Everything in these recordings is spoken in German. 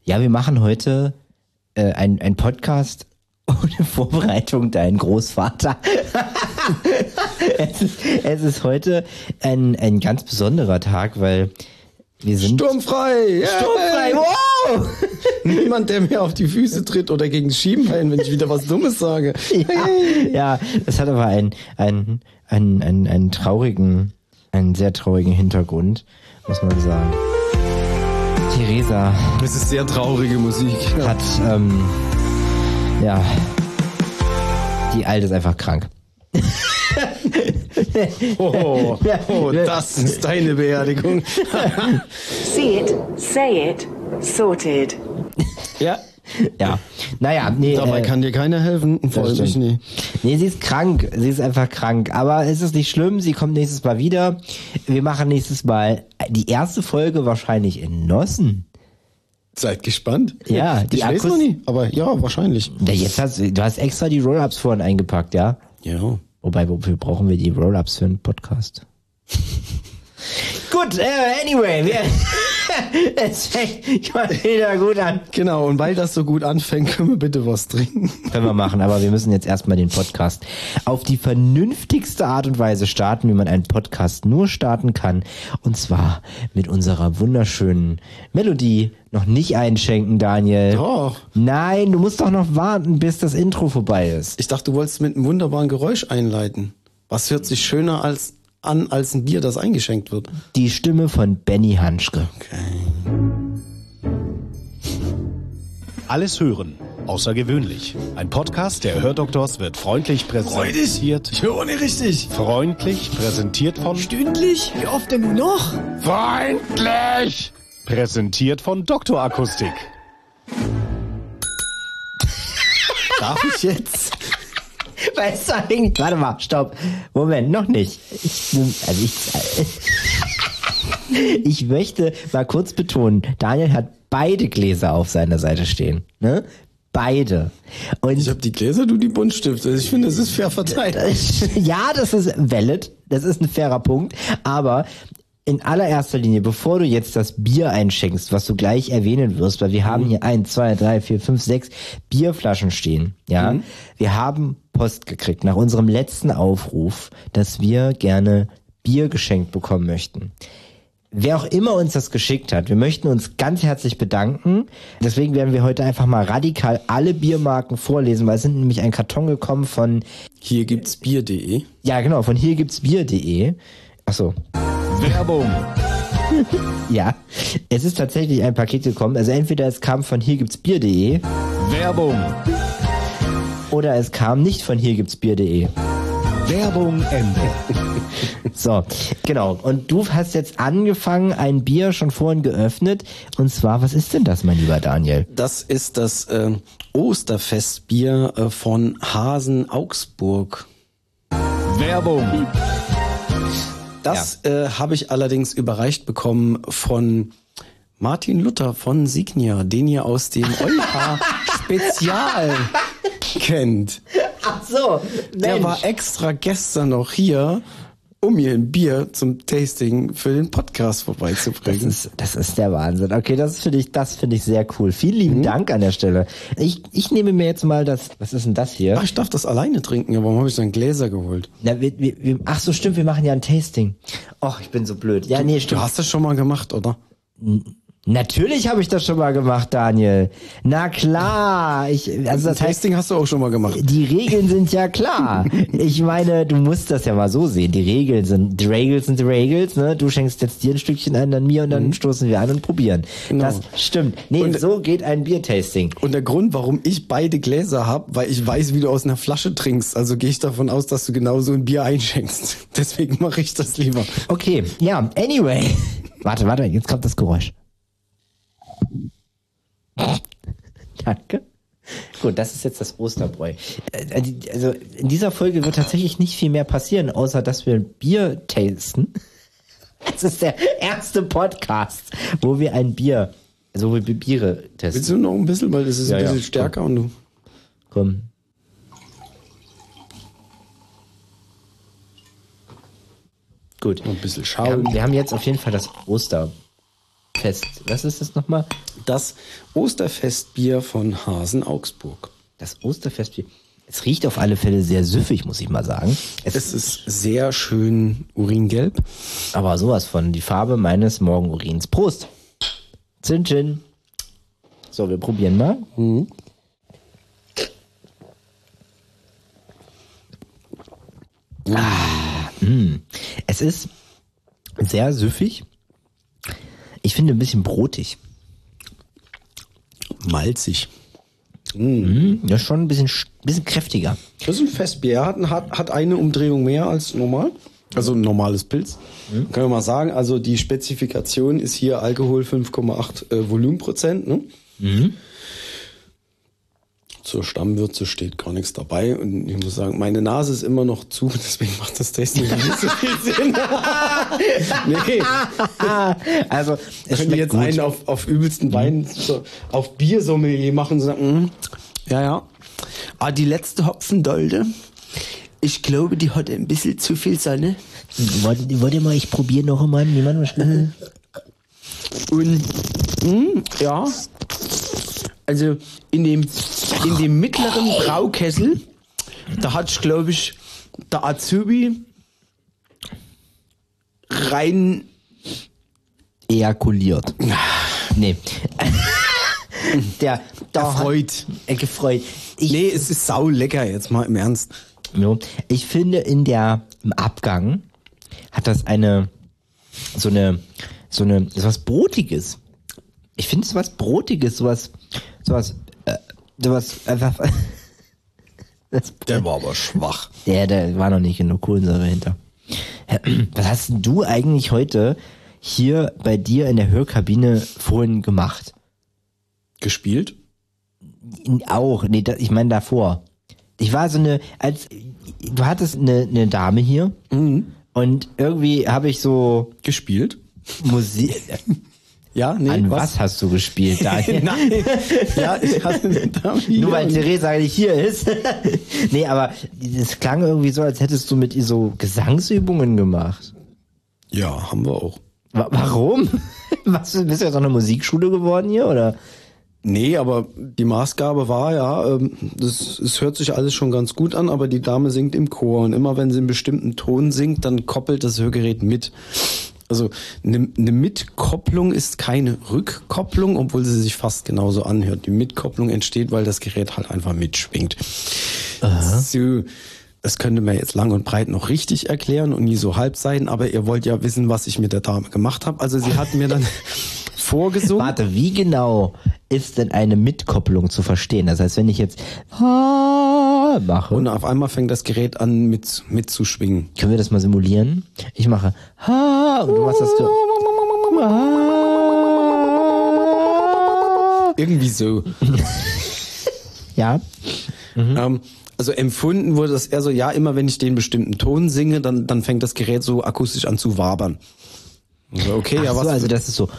Ja, wir machen heute ein Podcast ohne Vorbereitung, dein Großvater. Es ist heute ein ganz besonderer Tag, weil wir sind... Sturmfrei! Sturmfrei, wow! Niemand, der mir auf die Füße tritt oder gegen das Schienbein, wenn ich wieder was Dummes sage. Ja, das hat aber einen sehr traurigen Hintergrund, muss man sagen. Theresa. Das ist sehr traurige Musik. Hat, die Alte ist einfach krank. Oh, das ist deine Beerdigung. See it, say it, sorted. Ja. Ja, naja, nee. Dabei kann dir keiner helfen. Vor allem ich nie. Nee, sie ist krank. Sie ist einfach krank. Aber es ist nicht schlimm. Sie kommt nächstes Mal wieder. Wir machen nächstes Mal die erste Folge wahrscheinlich in Nossen. Seid gespannt. Ja, ich weiß noch nie, aber ja, wahrscheinlich. Ja, du hast extra die Roll-Ups vorhin eingepackt, ja? Ja. Wofür brauchen wir die Roll-Ups für einen Podcast? Gut, anyway, es fängt mal wieder gut an. Genau, und weil das so gut anfängt, können wir bitte was trinken. Können wir machen, aber wir müssen jetzt erstmal den Podcast auf die vernünftigste Art und Weise starten, wie man einen Podcast nur starten kann. Und zwar mit unserer wunderschönen Melodie. Noch nicht einschenken, Daniel. Doch. Nein, du musst doch noch warten, bis das Intro vorbei ist. Ich dachte, du wolltest mit einem wunderbaren Geräusch einleiten. Was hört sich schöner als ein Bier, das eingeschenkt wird? Die Stimme von Benny Hanschke. Okay. Alles hören, außergewöhnlich. Ein Podcast der Hördoktors wird freundlich präsentiert. Ich höre nicht richtig. Freundlich präsentiert von... Stündlich? Wie oft denn nur noch? Freundlich! Präsentiert von Dr. Akustik. Darf ich jetzt? Weißt du eigentlich? Warte mal, stopp. Moment, noch nicht. Ich möchte mal kurz betonen, Daniel hat beide Gläser auf seiner Seite stehen. Ne? Beide. Und Ich habe die Gläser, du die Buntstifte. Ich finde, das ist fair verteilt. ja, das ist valid. Das ist ein fairer Punkt. Aber in allererster Linie, bevor du jetzt das Bier einschenkst, was du gleich erwähnen wirst, weil wir haben hier 1, 2, 3, 4, 5, 6 Bierflaschen stehen. Ja, wir haben Post gekriegt nach unserem letzten Aufruf, dass wir gerne Bier geschenkt bekommen möchten. Wer auch immer uns das geschickt hat, wir möchten uns ganz herzlich bedanken. Deswegen werden wir heute einfach mal radikal alle Biermarken vorlesen, weil es sind nämlich ein Karton gekommen von... Hier gibt's Bier.de. Ja, genau, von hiergibtsbier.de. Achso. Werbung. Ja, es ist tatsächlich ein Paket gekommen. Also entweder es kam von hiergibtsbier.de Werbung. oder es kam nicht von hiergibtsbier.de. Werbung Ende. So, genau. Und du hast jetzt angefangen, ein Bier schon vorhin geöffnet. Und zwar, was ist denn das, mein lieber Daniel? Das ist das Osterfestbier von Hasen Augsburg. Werbung. Das habe ich allerdings überreicht bekommen von Martin Luther von Signia, den ihr aus dem Eupa-Spezial kennt. Ach so, Der war extra gestern noch hier, um mir ein Bier zum Tasting für den Podcast vorbeizubringen. Das ist der Wahnsinn. Okay, das finde ich sehr cool. Vielen lieben Dank an der Stelle. Ich nehme mir jetzt mal das, was ist denn das hier? Ach, ich darf das alleine trinken, aber warum habe ich dann Gläser geholt? Na, ach so, stimmt, wir machen ja ein Tasting. Och, ich bin so blöd. Ja, nee, stimmt. Du hast das schon mal gemacht, oder? Natürlich habe ich das schon mal gemacht, Daniel. Na klar. Also das heißt, Tasting hast du auch schon mal gemacht. die Regeln sind ja klar. Ich meine, du musst das ja mal so sehen. Die Regels sind die Regels, ne? Du schenkst jetzt dir ein Stückchen ein, dann mir und dann stoßen wir an und probieren. Genau. Das stimmt. Nee, Und so geht ein Biertasting. Und der Grund, warum ich beide Gläser habe, weil ich weiß, wie du aus einer Flasche trinkst. Also gehe ich davon aus, dass du genauso ein Bier einschenkst. Deswegen mache ich das lieber. Okay, ja, anyway. Warte, jetzt kommt das Geräusch. Danke. Gut, das ist jetzt das Osterbräu. Also in dieser Folge wird tatsächlich nicht viel mehr passieren, außer dass wir Bier tasten. Es ist der erste Podcast, wo wir Biere testen. Willst du noch ein bisschen, weil das ist ein bisschen stärker und du... Komm. Gut. Noch ein bisschen schauen. Wir haben jetzt auf jeden Fall das Osterbräu. Osterfest. Was ist das nochmal? Das Osterfestbier von Hasen Augsburg. Das Osterfestbier. Es riecht auf alle Fälle sehr süffig, muss ich mal sagen. Es ist sehr schön uringelb. Aber sowas von die Farbe meines Morgenurins. Prost. Zin, Chin. So, wir probieren mal. Es ist sehr süffig. Ich finde ein bisschen brotig. Malzig. Ja, schon ein bisschen kräftiger. Das ist ein Festbier. Hat eine Umdrehung mehr als normal. Also ein normales Pilz. Können wir mal sagen. Also die Spezifikation ist hier Alkohol 5,8 Volumenprozent. Ne? Zur Stammwürze steht gar nichts dabei. Und ich muss sagen, meine Nase ist immer noch zu. Deswegen macht das Tasting nicht so viel Sinn. Nee. Also, es Können schmeckt jetzt gut. einen auf übelsten Wein, so, auf Biersommelier machen und sagen, ja. Ah, die letzte Hopfendolde, ich glaube, die hat ein bisschen zu viel Sonne. Warte mal, ich probiere noch einmal. Niemand was schmecken? Und, ja, also in dem mittleren Braukessel, da hat, glaube ich, der Azubi rein Ejakuliert. Nee. Der erfreut. Gefreut. Nee, es ist sau lecker, jetzt mal im Ernst. Ich finde im Abgang hat das sowas Brotiges. Ich finde es was Brotiges, sowas einfach. Der war aber schwach. Der war noch nicht genug Kohlensäure hinter. Was hast denn du eigentlich heute hier bei dir in der Hörkabine vorhin gemacht? Gespielt? Auch, nee, ich meine davor. Ich war du hattest eine Dame hier und irgendwie habe ich so Gespielt? Musik. Ja, nee, An was hast du gespielt, Daniel? Nein. Ja, ich hatte eine Dame hier. Nur weil Theresa eigentlich hier ist. Nee, aber es klang irgendwie so, als hättest du mit ihr so Gesangsübungen gemacht. Ja, haben wir auch. Warum? Bist du jetzt auch eine Musikschule geworden hier, oder? Nee, aber die Maßgabe war ja, es hört sich alles schon ganz gut an, aber die Dame singt im Chor und immer wenn sie einen bestimmten Ton singt, dann koppelt das Hörgerät mit. Also eine Mitkopplung ist keine Rückkopplung, obwohl sie sich fast genauso anhört. Die Mitkopplung entsteht, weil das Gerät halt einfach mitschwingt. So, das könnte man jetzt lang und breit noch richtig erklären und nie so halb sein, aber ihr wollt ja wissen, was ich mit der Dame gemacht habe. Also sie hat mir dann vorgesungen. Warte, wie genau ist denn eine Mitkopplung zu verstehen? Das heißt, wenn ich jetzt mache. Und auf einmal fängt das Gerät an mitzuschwingen. Können wir das mal simulieren? Ich mache und du machst das so. Irgendwie so. Ja. Also empfunden wurde das eher so, ja, immer wenn ich den bestimmten Ton singe, dann fängt das Gerät so akustisch an zu wabern. Also okay, Ach ja, so, was? also das ist so.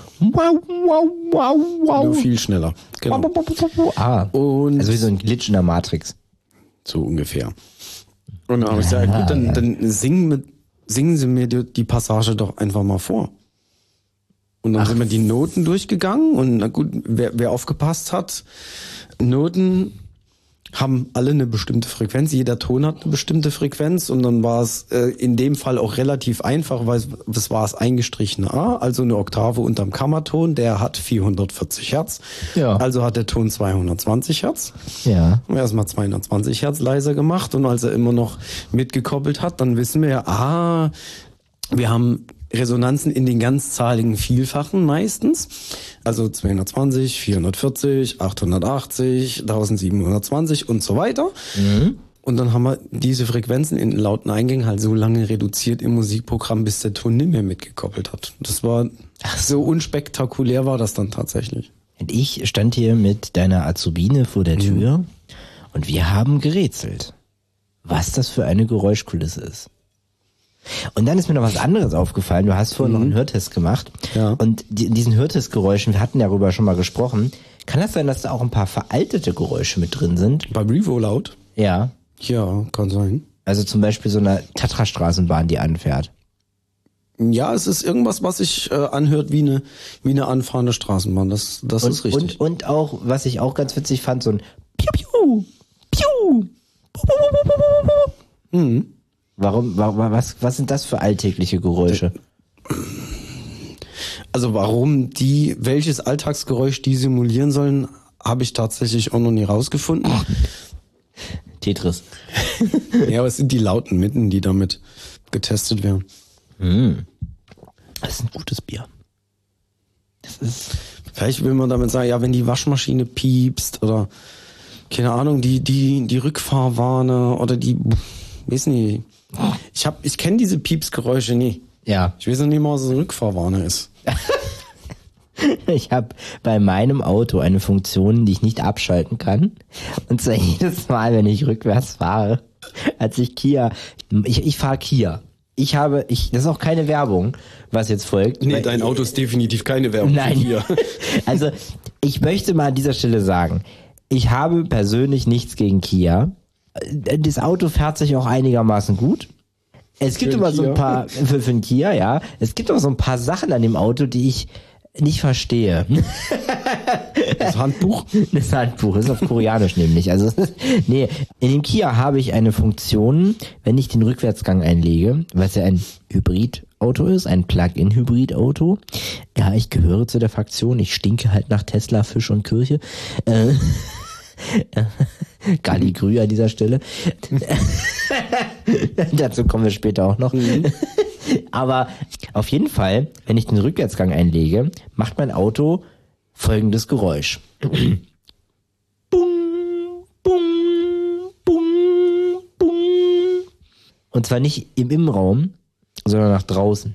Wow. Nur viel schneller. Genau. Und Also wie so ein Glitch in der Matrix. so ungefähr. Und dann habe ich gesagt, gut, dann singen Sie mir die Passage doch einfach mal vor. Und dann sind wir die Noten durchgegangen und na gut, wer aufgepasst hat, Noten haben alle eine bestimmte Frequenz, jeder Ton hat eine bestimmte Frequenz und dann war es in dem Fall auch relativ einfach, weil es war das eingestrichene A, also eine Oktave unterm Kammerton, der hat 440 Hertz, Ja. also hat der Ton 220 Hertz. Ja. Haben wir erstmal 220 Hertz leiser gemacht und als er immer noch mitgekoppelt hat, dann wissen wir ja, wir haben Resonanzen in den ganzzahligen Vielfachen meistens. Also 220, 440, 880, 1720 und so weiter. Und dann haben wir diese Frequenzen in den lauten Eingängen halt so lange reduziert im Musikprogramm, bis der Ton nicht mehr mitgekoppelt hat. Das war so unspektakulär war das dann tatsächlich. Und ich stand hier mit deiner Azubine vor der Tür und wir haben gerätselt, was das für eine Geräuschkulisse ist. Und dann ist mir noch was anderes aufgefallen. Du hast vorhin noch einen Hörtest gemacht. Ja. Und in diesen Hörtestgeräuschen, wir hatten darüber schon mal gesprochen, kann das sein, dass da auch ein paar veraltete Geräusche mit drin sind? Bei Revo-Laut? Ja. Ja, kann sein. Also zum Beispiel so eine Tatra-Straßenbahn, die anfährt. Ja, es ist irgendwas, was sich anhört wie eine anfahrende Straßenbahn. Das ist richtig. Und auch, was ich auch ganz witzig fand, so ein Piu, Piu, Piu. Warum, was sind das für alltägliche Geräusche? Also welches Alltagsgeräusch die simulieren sollen, habe ich tatsächlich auch noch nie rausgefunden. Tetris. Ja, aber es sind die lauten Mitten, die damit getestet werden. Das ist ein gutes Bier. Vielleicht will man damit sagen, ja, wenn die Waschmaschine piepst oder keine Ahnung, die Rückfahrwarne oder weiß nicht. Ich kenne diese Piepsgeräusche nie. Ja. Ich weiß noch nicht mal, was eine Rückfahrwarne ist. Ich habe bei meinem Auto eine Funktion, die ich nicht abschalten kann. Und zwar jedes Mal, wenn ich rückwärts fahre, als ich ich fahre Kia. Das ist auch keine Werbung, was jetzt folgt. Nee, dein Auto ist definitiv keine Werbung für Kia. Also, ich möchte mal an dieser Stelle sagen, ich habe persönlich nichts gegen Kia. Das Auto fährt sich auch einigermaßen gut. Es gibt immer so ein paar, für ein Kia, ja. Es gibt auch so ein paar Sachen an dem Auto, die ich nicht verstehe. Das Handbuch? Das Handbuch ist auf Koreanisch nämlich. Also, nee, in dem Kia habe ich eine Funktion, wenn ich den Rückwärtsgang einlege, weil es ja ein Hybridauto ist, ein Plug-in-Hybridauto. Ja, ich gehöre zu der Fraktion. Ich stinke halt nach Tesla, Fisch und Kirche. Galligrü an dieser Stelle. Dazu kommen wir später auch noch. Aber auf jeden Fall, wenn ich den Rückwärtsgang einlege, macht mein Auto folgendes Geräusch. Bum, bum, bum, bum. Und zwar nicht im Innenraum, sondern nach draußen.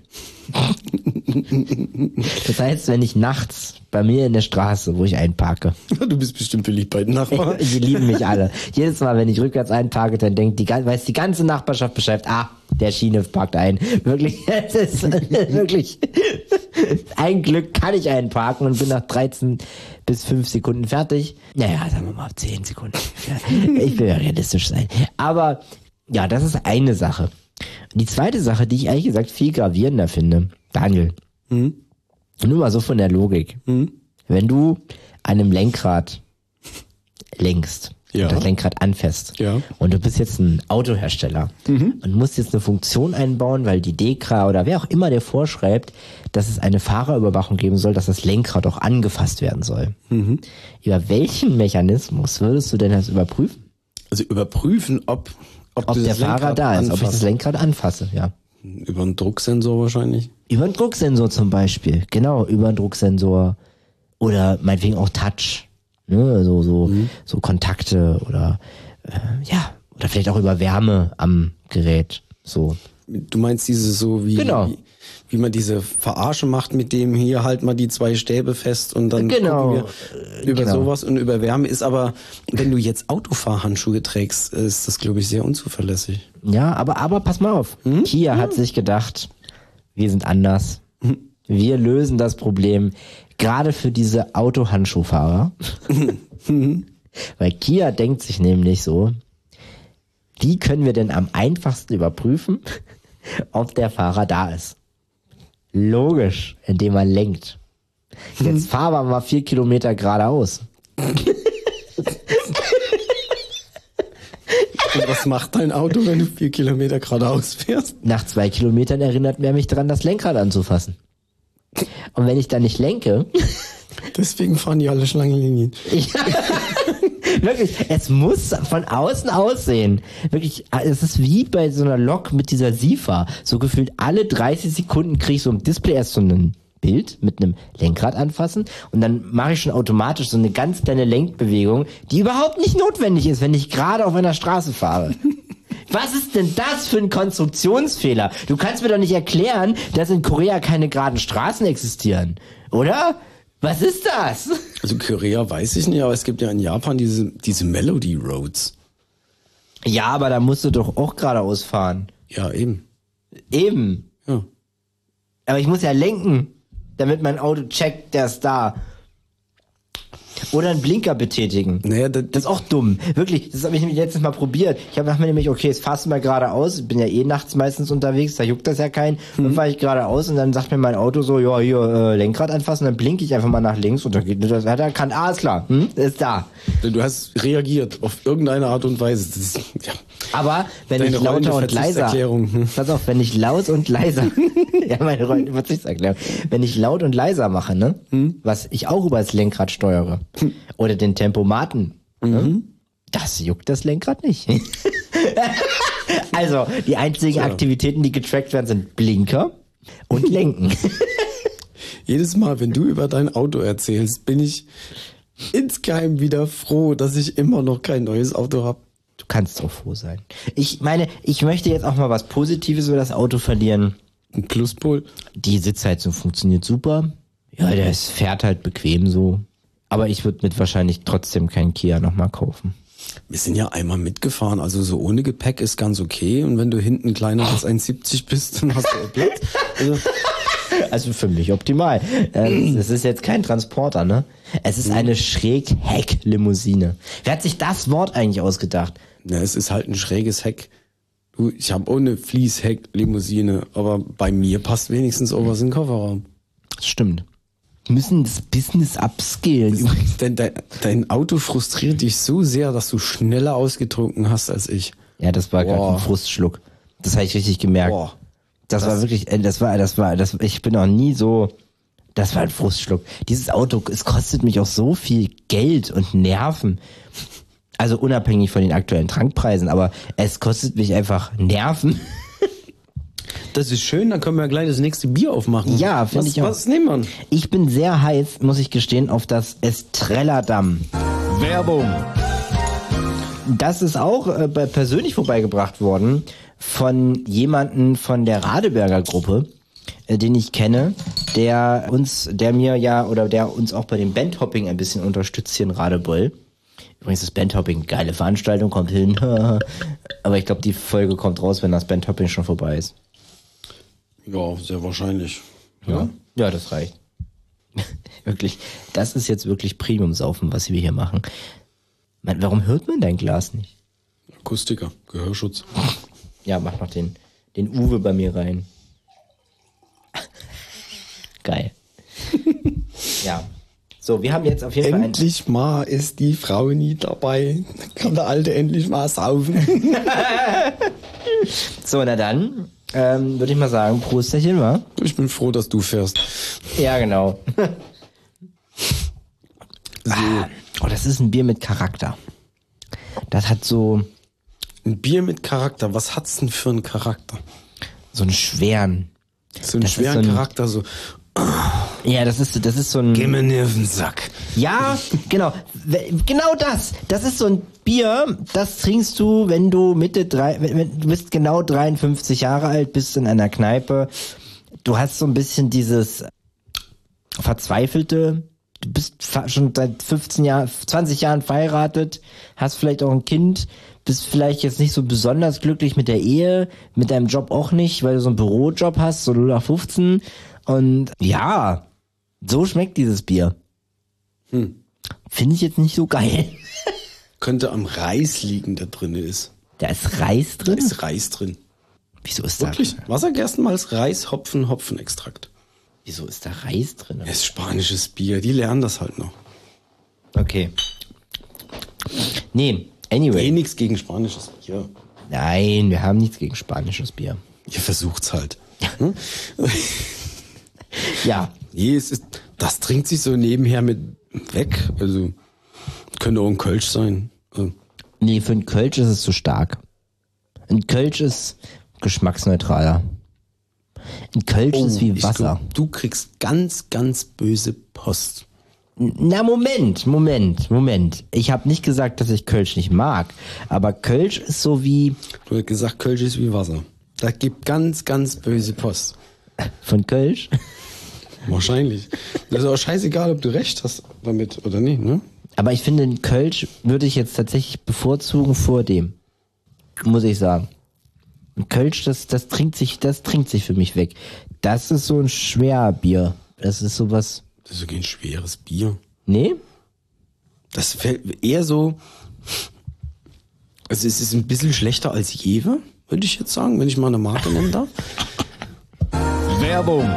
Das heißt, wenn ich nachts bei mir in der Straße, wo ich einparke. Du bist bestimmt beliebt bei den Nachbarn. Die lieben mich alle. Jedes Mal, wenn ich rückwärts einparke, dann weiß die ganze Nachbarschaft Bescheid. Der Schiene parkt ein. Wirklich, es ist wirklich. Ein Glück kann ich einparken und bin nach 13 bis 5 Sekunden fertig. Naja, sagen wir mal 10 Sekunden. Ich will ja realistisch sein. Aber ja, das ist eine Sache. Die zweite Sache, die ich ehrlich gesagt viel gravierender finde, Daniel, nur mal so von der Logik. Wenn du an einem Lenkrad lenkst und das Lenkrad anfasst und du bist jetzt ein Autohersteller und musst jetzt eine Funktion einbauen, weil die DEKRA oder wer auch immer dir vorschreibt, dass es eine Fahrerüberwachung geben soll, dass das Lenkrad auch angefasst werden soll. Über welchen Mechanismus würdest du denn das überprüfen? Also überprüfen, ob der Fahrer da ist, ob ich das Lenkrad anfasse, ja. Über einen Drucksensor wahrscheinlich. Über einen Drucksensor zum Beispiel, genau, über einen Drucksensor. Oder meinetwegen auch Touch, ne, so Kontakte oder, oder vielleicht auch über Wärme am Gerät, so. Du meinst diese so wie, genau. wie man diese Verarsche macht mit dem hier halt mal die 2 Stäbe fest und dann gucken wir über sowas und über Wärme ist aber, wenn du jetzt Autofahrhandschuhe trägst, ist das glaube ich sehr unzuverlässig. Ja, aber pass mal auf. Kia hat sich gedacht, wir sind anders. Wir lösen das Problem gerade für diese Autohandschuhfahrer. Weil Kia denkt sich nämlich so, wie können wir denn am einfachsten überprüfen, ob der Fahrer da ist? Logisch, indem man lenkt. Jetzt fahren wir mal 4 Kilometer geradeaus. Und was macht dein Auto, wenn du 4 Kilometer geradeaus fährst? Nach 2 Kilometern erinnert er mich daran, das Lenkrad anzufassen. Und wenn ich dann nicht lenke... Deswegen fahren die alle Schlangenlinien. Wirklich, es muss von außen aussehen. Wirklich, es ist wie bei so einer Lok mit dieser SIFA. So gefühlt alle 30 Sekunden kriege ich so im Display erst so ein Bild mit einem Lenkrad anfassen und dann mache ich schon automatisch so eine ganz kleine Lenkbewegung, die überhaupt nicht notwendig ist, wenn ich gerade auf einer Straße fahre. Was ist denn das für ein Konstruktionsfehler? Du kannst mir doch nicht erklären, dass in Korea keine geraden Straßen existieren, oder? Was ist das? Also Korea weiß ich nicht, aber es gibt ja in Japan diese Melody Roads. Ja, aber da musst du doch auch geradeaus fahren. Ja, eben. Eben. Ja. Aber ich muss ja lenken, damit mein Auto checkt, der ist da. Oder einen Blinker betätigen. Naja, Das ist auch dumm. Wirklich, das habe ich nämlich letztes Mal probiert. Ich habe mir nämlich, okay, jetzt fahrst du mal geradeaus. Ich bin ja nachts meistens unterwegs, da juckt das ja keinen. Dann fahre ich geradeaus und dann sagt mir mein Auto so, ja, hier, Lenkrad anfassen. Dann blinke ich einfach mal nach links und dann geht das, er kann, ist klar, ist da. Du hast reagiert auf irgendeine Art und Weise. Das ist, ja. Aber wenn ich lauter und leiser, pass auf, wenn ich laut und leiser, ja, meine Rollende Verzichtserklärung, wenn ich laut und leiser mache, ne, was ich auch über das Lenkrad steuere, oder den Tempomaten, ne, das juckt das Lenkrad nicht. Also, die einzigen Aktivitäten, die getrackt werden, sind Blinker und Lenken. Jedes Mal, wenn du über dein Auto erzählst, bin ich insgeheim wieder froh, dass ich immer noch kein neues Auto habe. Du kannst doch froh sein. Ich meine, ich möchte jetzt auch mal was Positives über das Auto verlieren. Ein Pluspol. Die Sitzheizung funktioniert super. Ja, das fährt halt bequem so. Aber ich würde mit wahrscheinlich trotzdem keinen Kia nochmal kaufen. Wir sind ja einmal mitgefahren, also so ohne Gepäck ist ganz okay. Und wenn du hinten kleiner als 1,70 bist, dann hast du auch Platz. Also für mich optimal. Es ist jetzt kein Transporter, ne? Es ist eine Schräg-Heck-Limousine. Wer hat sich das Wort eigentlich ausgedacht? Ja, es ist halt ein schräges Heck. Du, ich habe auch eine Fließheck-Limousine, aber bei mir passt wenigstens auch was in den Kofferraum. Das stimmt. Wir müssen das Business upskillen. Denn dein Auto frustriert dich so sehr, dass du schneller ausgetrunken hast als ich. Ja, das war gerade ein Frustschluck. Das habe ich richtig gemerkt. Boah. Das war wirklich, ich bin noch nie so, das war ein Frustschluck. Dieses Auto, es kostet mich auch so viel Geld und Nerven. Also unabhängig von den aktuellen Tankpreisen, aber es kostet mich einfach Nerven. Das ist schön, dann können wir gleich das nächste Bier aufmachen. Ja, finde ich auch. Was nehmen wir? Ich bin sehr heiß, muss ich gestehen, auf das Estrella Damm. Werbung. Das ist auch persönlich vorbeigebracht worden von jemanden von der Radeberger Gruppe, den ich kenne, der uns auch bei dem Bandhopping ein bisschen unterstützt hier in Radebeul. Übrigens ist Bandhopping geile Veranstaltung, kommt hin. Aber ich glaube, die Folge kommt raus, wenn das Bandhopping schon vorbei ist. Ja, sehr wahrscheinlich. Ja, ja, das reicht. Wirklich, das ist jetzt wirklich Premium-Saufen, was wir hier machen. Warum hört man dein Glas nicht? Akustiker, Gehörschutz. Ja, mach noch den Uwe bei mir rein. Geil. Ja. So, wir haben jetzt auf jeden Fall Endlich mal ist die Frau nie dabei. Kann der Alte endlich mal saufen. So, na dann, würde ich mal sagen, Prosterchen, wa? Ich bin froh, dass du fährst. Ja, genau. So. Oh, das ist ein Bier mit Charakter. Das hat so Ein Bier mit Charakter. Was hat's denn für einen Charakter? so einen schweren. So einen Das ist schweren so ein- Charakter, so. Ja, das ist so ein. Geh mir nicht auf den Sack. Ja, genau. Genau das. Das ist so ein Bier, das trinkst du, wenn du du bist genau 53 Jahre alt, bist in einer Kneipe. Du hast so ein bisschen dieses Verzweifelte. Du bist schon seit 20 Jahren verheiratet, hast vielleicht auch ein Kind, bist vielleicht jetzt nicht so besonders glücklich mit der Ehe, mit deinem Job auch nicht, weil du so einen Bürojob hast, so 0815. Und ja, so schmeckt dieses Bier. Finde ich jetzt nicht so geil. Könnte am Reis liegen, der drin ist. Da ist Reis Da drin? ist Reis drin. Wieso ist da? Wirklich? Wassergerstenmalz, Reis, Hopfen, Hopfenextrakt. Wieso ist da Reis drin? Das ist spanisches Bier. Die lernen das halt noch. Okay. Nee, anyway. Nichts gegen spanisches Bier. Nein, wir haben nichts gegen spanisches Bier. Ihr versucht's halt. Ja, Das trinkt sich so nebenher mit weg. Also, könnte auch ein Kölsch sein. nee, für einen Kölsch ist es zu stark. Ein Kölsch ist geschmacksneutraler. Ein Kölsch ist wie Wasser. Du kriegst ganz, ganz böse Post. Na, Moment. Ich habe nicht gesagt, dass ich Kölsch nicht mag. Aber Kölsch ist so wie Du hast gesagt, Kölsch ist wie Wasser. Da gibt ganz, ganz böse Post. von Kölsch. Wahrscheinlich. Das ist auch scheißegal, ob du recht hast damit oder nicht, ne? Aber ich finde, einen Kölsch würde ich jetzt tatsächlich bevorzugen vor dem. Muss ich sagen. Ein Kölsch, das trinkt sich für mich weg. Das ist so ein Schwerbier. Das ist sowas. Das ist so kein schweres Bier. Nee? Das fällt eher so, also es ist ein bisschen schlechter als Jever, würde ich jetzt sagen, wenn ich mal eine Marke nennen darf. Werbung.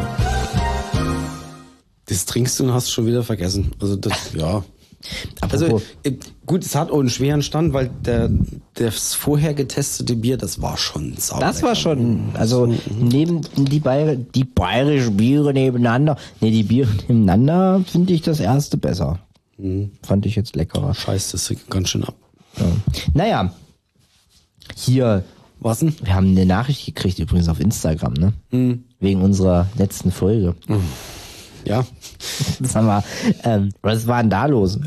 Das trinkst du und hast schon wieder vergessen. Also das, ja. Also gut, es hat auch einen schweren Stand, weil das vorher getestete Bier, das war schon sauber. Das war schon, also neben die bayerischen Biere nebeneinander, die Biere nebeneinander finde ich das erste besser. Fand ich jetzt leckerer. Scheiß das ganz schön ab. Ja. Naja, hier, was denn? wir haben eine Nachricht gekriegt, übrigens auf Instagram, ne? Wegen unserer letzten Folge. Ja. Das haben wir, was war denn da los?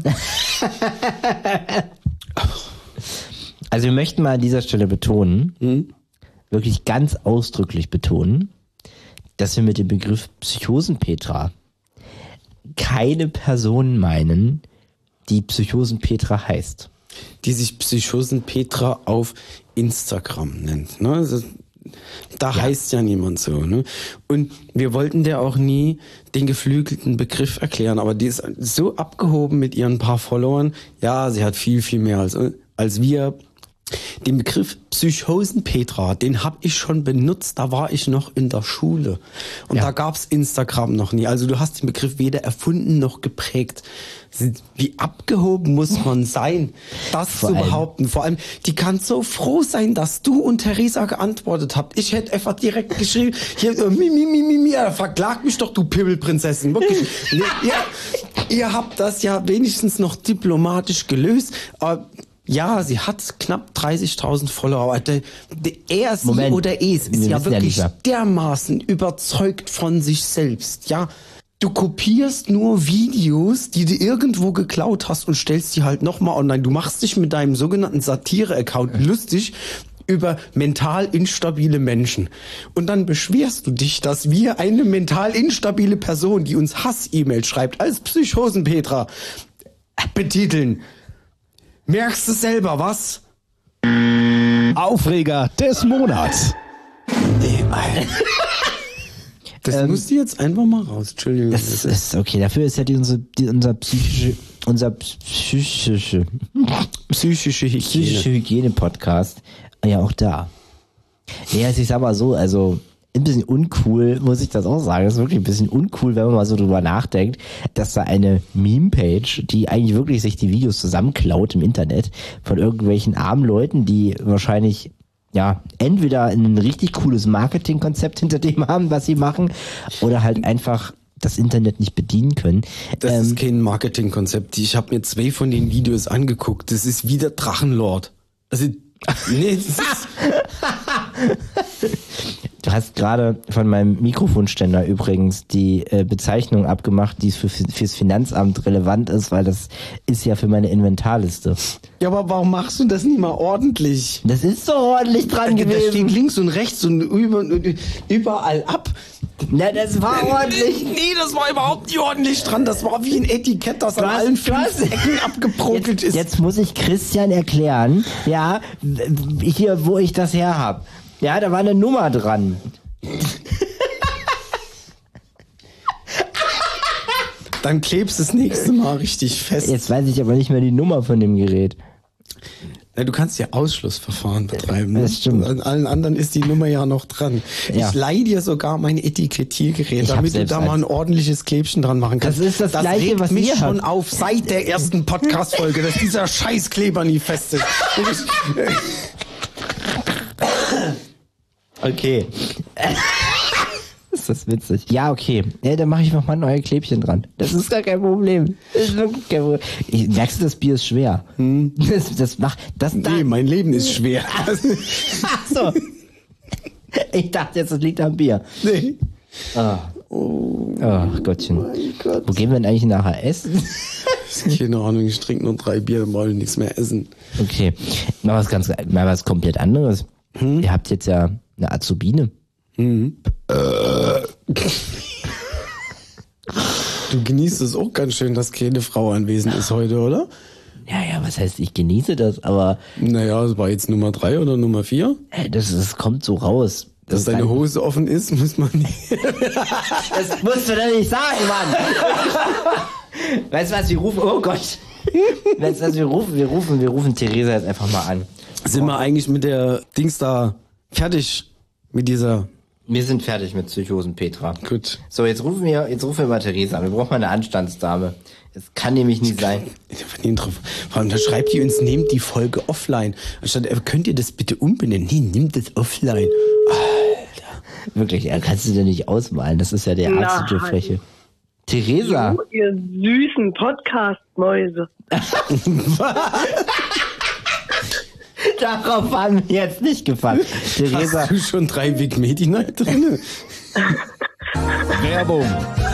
Also wir möchten mal an dieser Stelle betonen, wirklich ganz ausdrücklich betonen, dass wir mit dem Begriff Psychosenpetra keine Person meinen, die Psychosenpetra heißt. Die sich Psychosenpetra auf Instagram nennt. Ne? Also, da heißt ja niemand so. Ne? Und wir wollten der auch nie den geflügelten Begriff erklären, aber die ist so abgehoben mit ihren paar Followern. Ja, sie hat viel, viel mehr als wir. Den Begriff Psychosenpetra, den habe ich schon benutzt, da war ich noch in der Schule. Und da gab's Instagram noch nie. Also du hast den Begriff weder erfunden noch geprägt. Wie abgehoben muss man sein, das zu behaupten? Vor allem, die kann so froh sein, dass du und Theresa geantwortet habt. Ich hätte einfach direkt geschrieben, hier, verklag mich doch, du Pimmelprinzessin. Wirklich. Ihr habt das ja wenigstens noch diplomatisch gelöst. Ja, sie hat knapp 30.000 Follower. Sie oder es ist ja wirklich dermaßen überzeugt von sich selbst. Ja, du kopierst nur Videos, die du irgendwo geklaut hast und stellst die halt nochmal online. Du machst dich mit deinem sogenannten Satire-Account lustig über mental instabile Menschen. Und dann beschwerst du dich, dass wir eine mental instabile Person, die uns Hass-E-Mails schreibt, als Psychosenpetra betiteln. Merkst du selber, was? Aufreger des Monats. Das musst du jetzt einfach mal raus. Entschuldigung. Das ist okay. Dafür ist ja unser psychische Hygiene-Podcast ja auch da. Nee, also ich sag mal so, also ein bisschen uncool, muss ich das auch sagen. Das ist wirklich ein bisschen uncool, wenn man mal so drüber nachdenkt, dass da eine Meme-Page, die eigentlich wirklich sich die Videos zusammenklaut im Internet von irgendwelchen armen Leuten, die wahrscheinlich ja entweder ein richtig cooles Marketingkonzept hinter dem haben, was sie machen, oder halt einfach das Internet nicht bedienen können. Das ist kein Marketingkonzept. Ich habe mir 2 von den Videos angeguckt. Das ist wie der Drachenlord. Also, nee, das ist... Du hast gerade von meinem Mikrofonständer übrigens die Bezeichnung abgemacht, die fürs Finanzamt relevant ist, weil das ist ja für meine Inventarliste. Ja, aber warum machst du das nicht mal ordentlich? Das ist so ordentlich dran gewesen. Das steht links und rechts und überall ab. Na, das war ordentlich. Nee, das war überhaupt nicht ordentlich dran. Das war wie ein Etikett, das an allen 5 Ecken abgebrokelt ist. Jetzt muss ich Christian erklären, ja, hier, wo ich das her hab. Ja, da war eine Nummer dran. Dann klebst du das nächste Mal richtig fest. Jetzt weiß ich aber nicht mehr die Nummer von dem Gerät. Ja, du kannst ja Ausschlussverfahren betreiben. Das stimmt. An allen anderen ist die Nummer ja noch dran. Ja. Ich leihe dir sogar mein Etikettiergerät, damit du da mal ein ordentliches Klebchen dran machen kannst. Das ist das Gleiche, was mich ihr schon habt. auf seit der ersten Podcast-Folge, dass dieser Scheißkleber nie fest ist. Okay. Ist das witzig. Ja, okay. Ja, dann mache ich noch mal neue Klebchen dran. Das ist gar kein Problem. Das ist wirklich kein Problem. Merkst du, das Bier ist schwer? Das macht... Nee, mein Leben ist schwer. Ach so. Ich dachte jetzt, das liegt am Bier. Nee. Oh Gottchen. Gott. Wo gehen wir denn eigentlich nachher essen? Keine Ahnung, ich trinke nur 3 Bier und wollte nichts mehr essen. Okay. Mal was komplett anderes. Ihr habt jetzt ja eine Azubine. Du genießt es auch ganz schön, dass keine Frau anwesend ist heute, oder? Ja, was heißt, ich genieße das, aber... Naja, es war jetzt Nummer 3 oder Nummer 4? Das kommt so raus. Dass deine Hose offen ist, muss man nicht... Das musst du doch nicht sagen, Mann! Weißt du was, wir rufen... Oh Gott! Also wir rufen Theresa jetzt einfach mal an. Sind wir eigentlich mit der Dings da fertig? Mit dieser... Wir sind fertig mit Psychosen, Petra. Gut. So, jetzt rufen wir mal Theresa an. Wir brauchen mal eine Anstandsdame. Es kann nämlich nicht sein. Vor allem, da schreibt die uns, nehmt die Folge offline. Anstatt, könnt ihr das bitte umbenennen? Nee, nimmt das offline. Alter. Wirklich, kannst du dir nicht ausmalen. Das ist ja der absolute Freche. Theresa. Oh, ihr süßen Podcast-Mäuse. Darauf haben wir jetzt nicht gefallen. Theresa. Hast du schon 3 Big Medi Night drin? Werbung.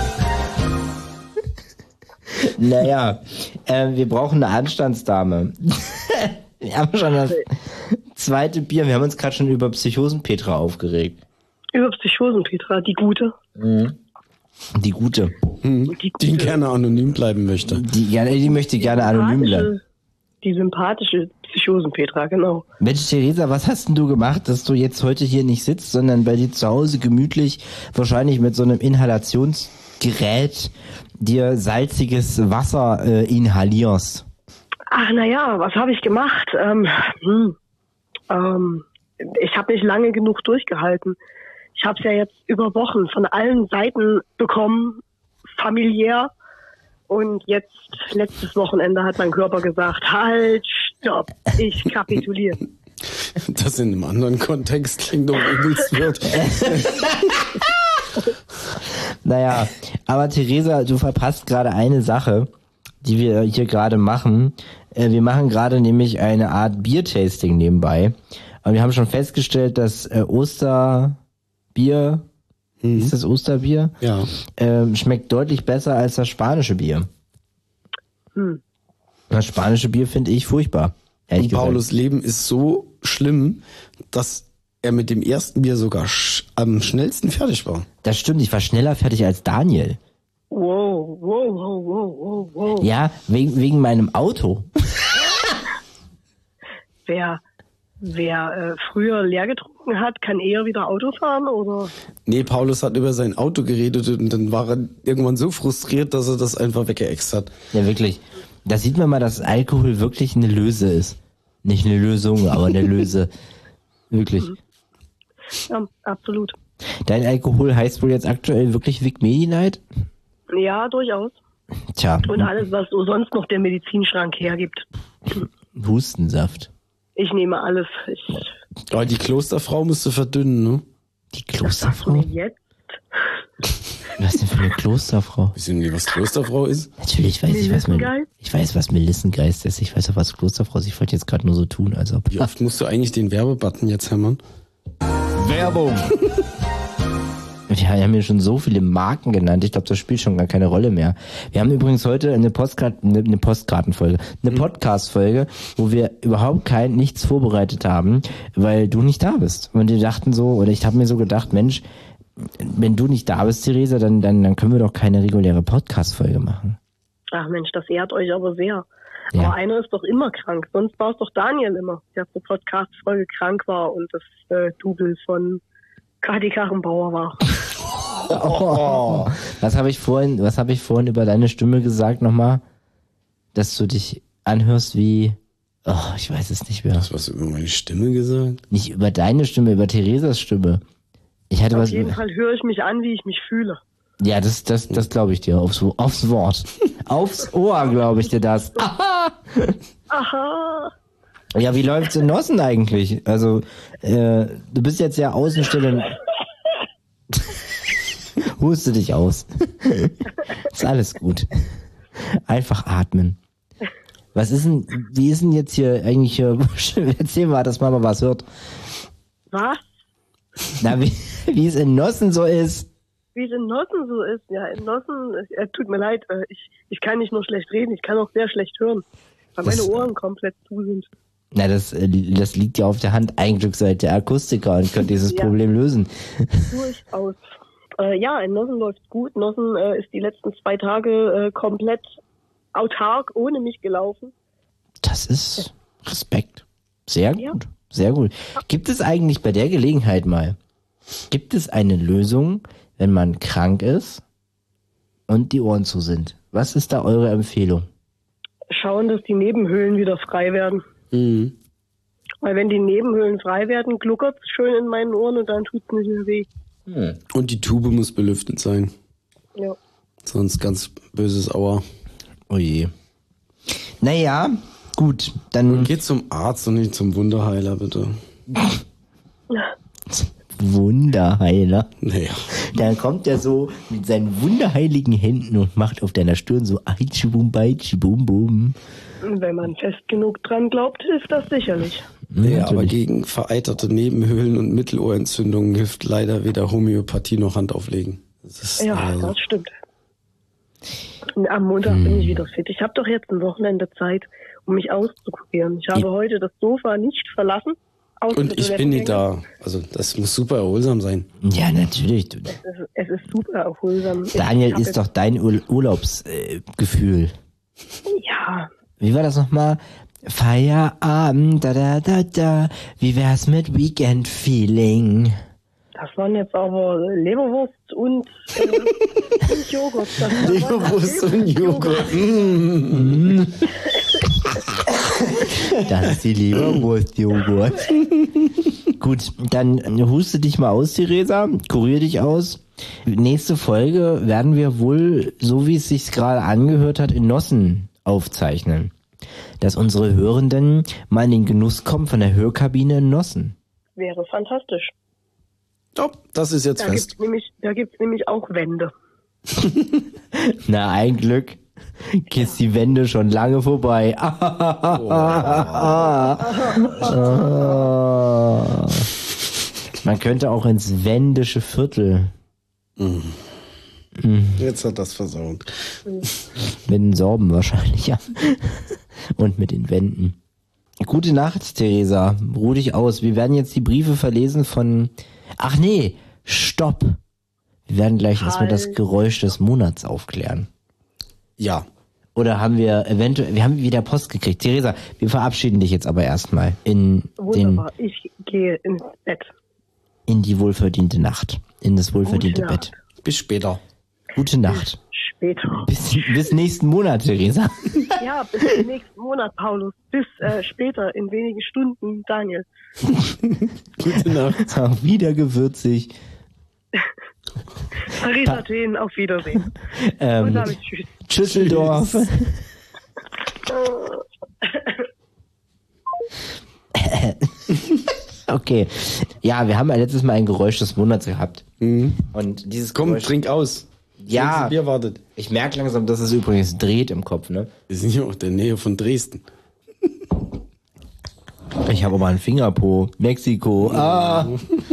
Naja, wir brauchen eine Anstandsdame. Wir haben schon das zweite Bier. Wir haben uns gerade schon über Psychosen-Petra aufgeregt. Über Psychosen-Petra, die Gute. Die Gute. Die gerne anonym bleiben möchte. Die möchte gerne anonym bleiben. Die sympathische Psychosen-Petra, genau. Mensch, Theresa, was hast denn du gemacht, dass du jetzt heute hier nicht sitzt, sondern bei dir zu Hause gemütlich, wahrscheinlich mit so einem Inhalationsgerät, dir salziges Wasser inhalierst? Ach, naja, was habe ich gemacht? Ich habe nicht lange genug durchgehalten. Ich habe es ja jetzt über Wochen von allen Seiten bekommen, familiär. Und jetzt, letztes Wochenende, hat mein Körper gesagt, halt, stopp, ich kapituliere. Das in einem anderen Kontext klingt doch übelst wird. Naja, aber Theresa, du verpasst gerade eine Sache, die wir hier gerade machen. Wir machen gerade nämlich eine Art Biertasting nebenbei. Und wir haben schon festgestellt, dass Osterbier, ist das Osterbier? Ja. Schmeckt deutlich besser als das spanische Bier. Das spanische Bier finde ich furchtbar. Und Paulus Leben ist so schlimm, dass er mit dem ersten Bier sogar am schnellsten fertig war. Das stimmt, ich war schneller fertig als Daniel. Wow. Ja, wegen meinem Auto. Wer früher leer getrunken hat, kann eher wieder Auto fahren, oder? Nee, Paulus hat über sein Auto geredet und dann war er irgendwann so frustriert, dass er das einfach weggeext hat. Ja, wirklich. Da sieht man mal, dass Alkohol wirklich eine Löse ist. Nicht eine Lösung, aber eine Löse. Wirklich. Ja, absolut. Dein Alkohol heißt wohl jetzt aktuell wirklich Vic Medi-Night? Ja, durchaus. Tja. Und alles, was so sonst noch der Medizinschrank hergibt. Hustensaft. Ich nehme alles. Aber die Klosterfrau musste verdünnen, ne? Die Klosterfrau? Jetzt? Was denn für eine Klosterfrau? Wissen Sie, was Klosterfrau ist? Natürlich weiß ich, was Melissengeist ist. Ich weiß auch, was Klosterfrau ist. Ich wollte jetzt gerade nur so tun, als ob. Wie oft musst du eigentlich den Werbebutton jetzt hämmern? Werbung. Die haben mir schon so viele Marken genannt. Ich glaube, das spielt schon gar keine Rolle mehr. Wir haben übrigens heute eine Postkartenfolge, eine Podcast-Folge, wo wir überhaupt nichts vorbereitet haben, weil du nicht da bist. Und wir dachten so, oder ich habe mir so gedacht, Mensch, wenn du nicht da bist, Theresa, dann können wir doch keine reguläre Podcast-Folge machen. Ach Mensch, das ehrt euch aber sehr. Ja. Aber einer ist doch immer krank. Sonst war es doch Daniel immer, der zur Podcast-Folge krank war und das Double von Kati Karrenbauer war. Oh. Was habe ich vorhin über deine Stimme gesagt nochmal? Dass du dich anhörst wie, ich weiß es nicht mehr. Hast du was über meine Stimme gesagt? Nicht über deine Stimme, über Theresas Stimme. Auf jeden Fall höre ich mich an, wie ich mich fühle. Ja, das glaube ich dir, aufs Wort. Aufs Ohr glaube ich dir das. Aha. Ja, wie läuft's in Nossen eigentlich? Also, du bist jetzt ja Außenstelle. Huste dich aus. Ist alles gut. Einfach atmen. Wie ist denn jetzt hier eigentlich hier? Erzähl mal, dass Mama was hört. Was? Na, wie es in Nossen so ist. Wie es in Nossen so ist? Ja, in Nossen, tut mir leid, ich kann nicht nur schlecht reden, ich kann auch sehr schlecht hören, weil meine Ohren komplett zu sind. Na, das liegt ja auf der Hand. Eigentlich seid ihr Akustiker und könnt dieses Problem lösen. Durchaus. Ja, in Nossen läuft's gut. Nossen ist die letzten 2 Tage komplett autark ohne mich gelaufen. Das ist Respekt. Sehr gut, sehr gut. Gibt es eigentlich bei der Gelegenheit gibt es eine Lösung, wenn man krank ist und die Ohren zu sind? Was ist da eure Empfehlung? schauen, dass die Nebenhöhlen wieder frei werden. Mhm. Weil wenn die Nebenhöhlen frei werden, gluckert's schön in meinen Ohren und dann tut's nicht mehr weh. Und die Tube muss belüftet sein. Ja. Sonst ganz böses Aua. Oh je. Naja, gut, dann Geht zum Arzt und nicht zum Wunderheiler, bitte. Wunderheiler. Naja. Dann kommt er so mit seinen wunderheiligen Händen und macht auf deiner Stirn so Aichi-Bum, Baichi-Bum, Bum. Wenn man fest genug dran glaubt, hilft das sicherlich. Nee, aber natürlich. gegen vereiterte Nebenhöhlen und Mittelohrentzündungen hilft leider weder Homöopathie noch Handauflegen. Das ist Ja, leider so. das stimmt. Am Montag bin ich wieder fit. Ich habe doch jetzt ein Wochenende Zeit, um mich auszukurieren. Ich habe heute das Sofa nicht verlassen. außer Und ich der bin nicht Toilettengang. da. Also das muss super erholsam sein. Ja, natürlich. Du. Es ist super erholsam. Daniel, Ich hab ist doch dein Urlaubsgefühl. Ja, Wie war das nochmal? Feierabend, da da da da. Wie wär's mit Weekend Feeling? das waren jetzt aber Leberwurst und Joghurt. Das war Leberwurst und Joghurt. Das ist die Leberwurst-Joghurt. Gut, dann huste dich mal aus, Theresa. Kurier dich aus. Nächste Folge werden wir wohl, so wie es sich gerade angehört hat, in Nossen aufzeichnen. Dass unsere Hörenden mal in den Genuss kommen von der Hörkabine in Nossen. wäre fantastisch. Top, das ist jetzt Da fest. gibt's nämlich auch Wände. Na, ein Glück. Ist die Wende schon lange vorbei. Man könnte auch ins wendische Viertel. Jetzt hat das versaut. Mit den Sorben wahrscheinlich, ja. Und mit den Wänden. Gute Nacht, Theresa. Ruh dich aus. Wir werden jetzt die Briefe verlesen von... Ach nee, stopp. Wir werden gleich erstmal das Geräusch des Monats aufklären. Ja. Oder haben wir eventuell... Wir haben wieder Post gekriegt. Theresa, wir verabschieden dich jetzt aber erstmal in Wunderbar. Ich gehe ins Bett. die wohlverdiente Nacht. In das wohlverdiente Gute Bett. Bis später. Gute Nacht. Später. Bis nächsten Monat, Theresa. Ja, bis zum nächsten Monat, Paulus. Bis später, in wenigen Stunden, Daniel. Gute Nacht. Auf wieder gewürzig. Paris, Athen, auf Wiedersehen. Und damit tschüss. Schüsseldorf. Okay. Ja, wir haben ja letztes Mal ein Geräusch des Monats gehabt. Und dieses Komm, Geräusch... trink aus. Ja. Das Bier wartet. Ich merke langsam, dass es übrigens dreht im Kopf, ne? Wir sind ja auch in der Nähe von Dresden. Ich habe aber einen Fingerpo. Mexiko. Ah.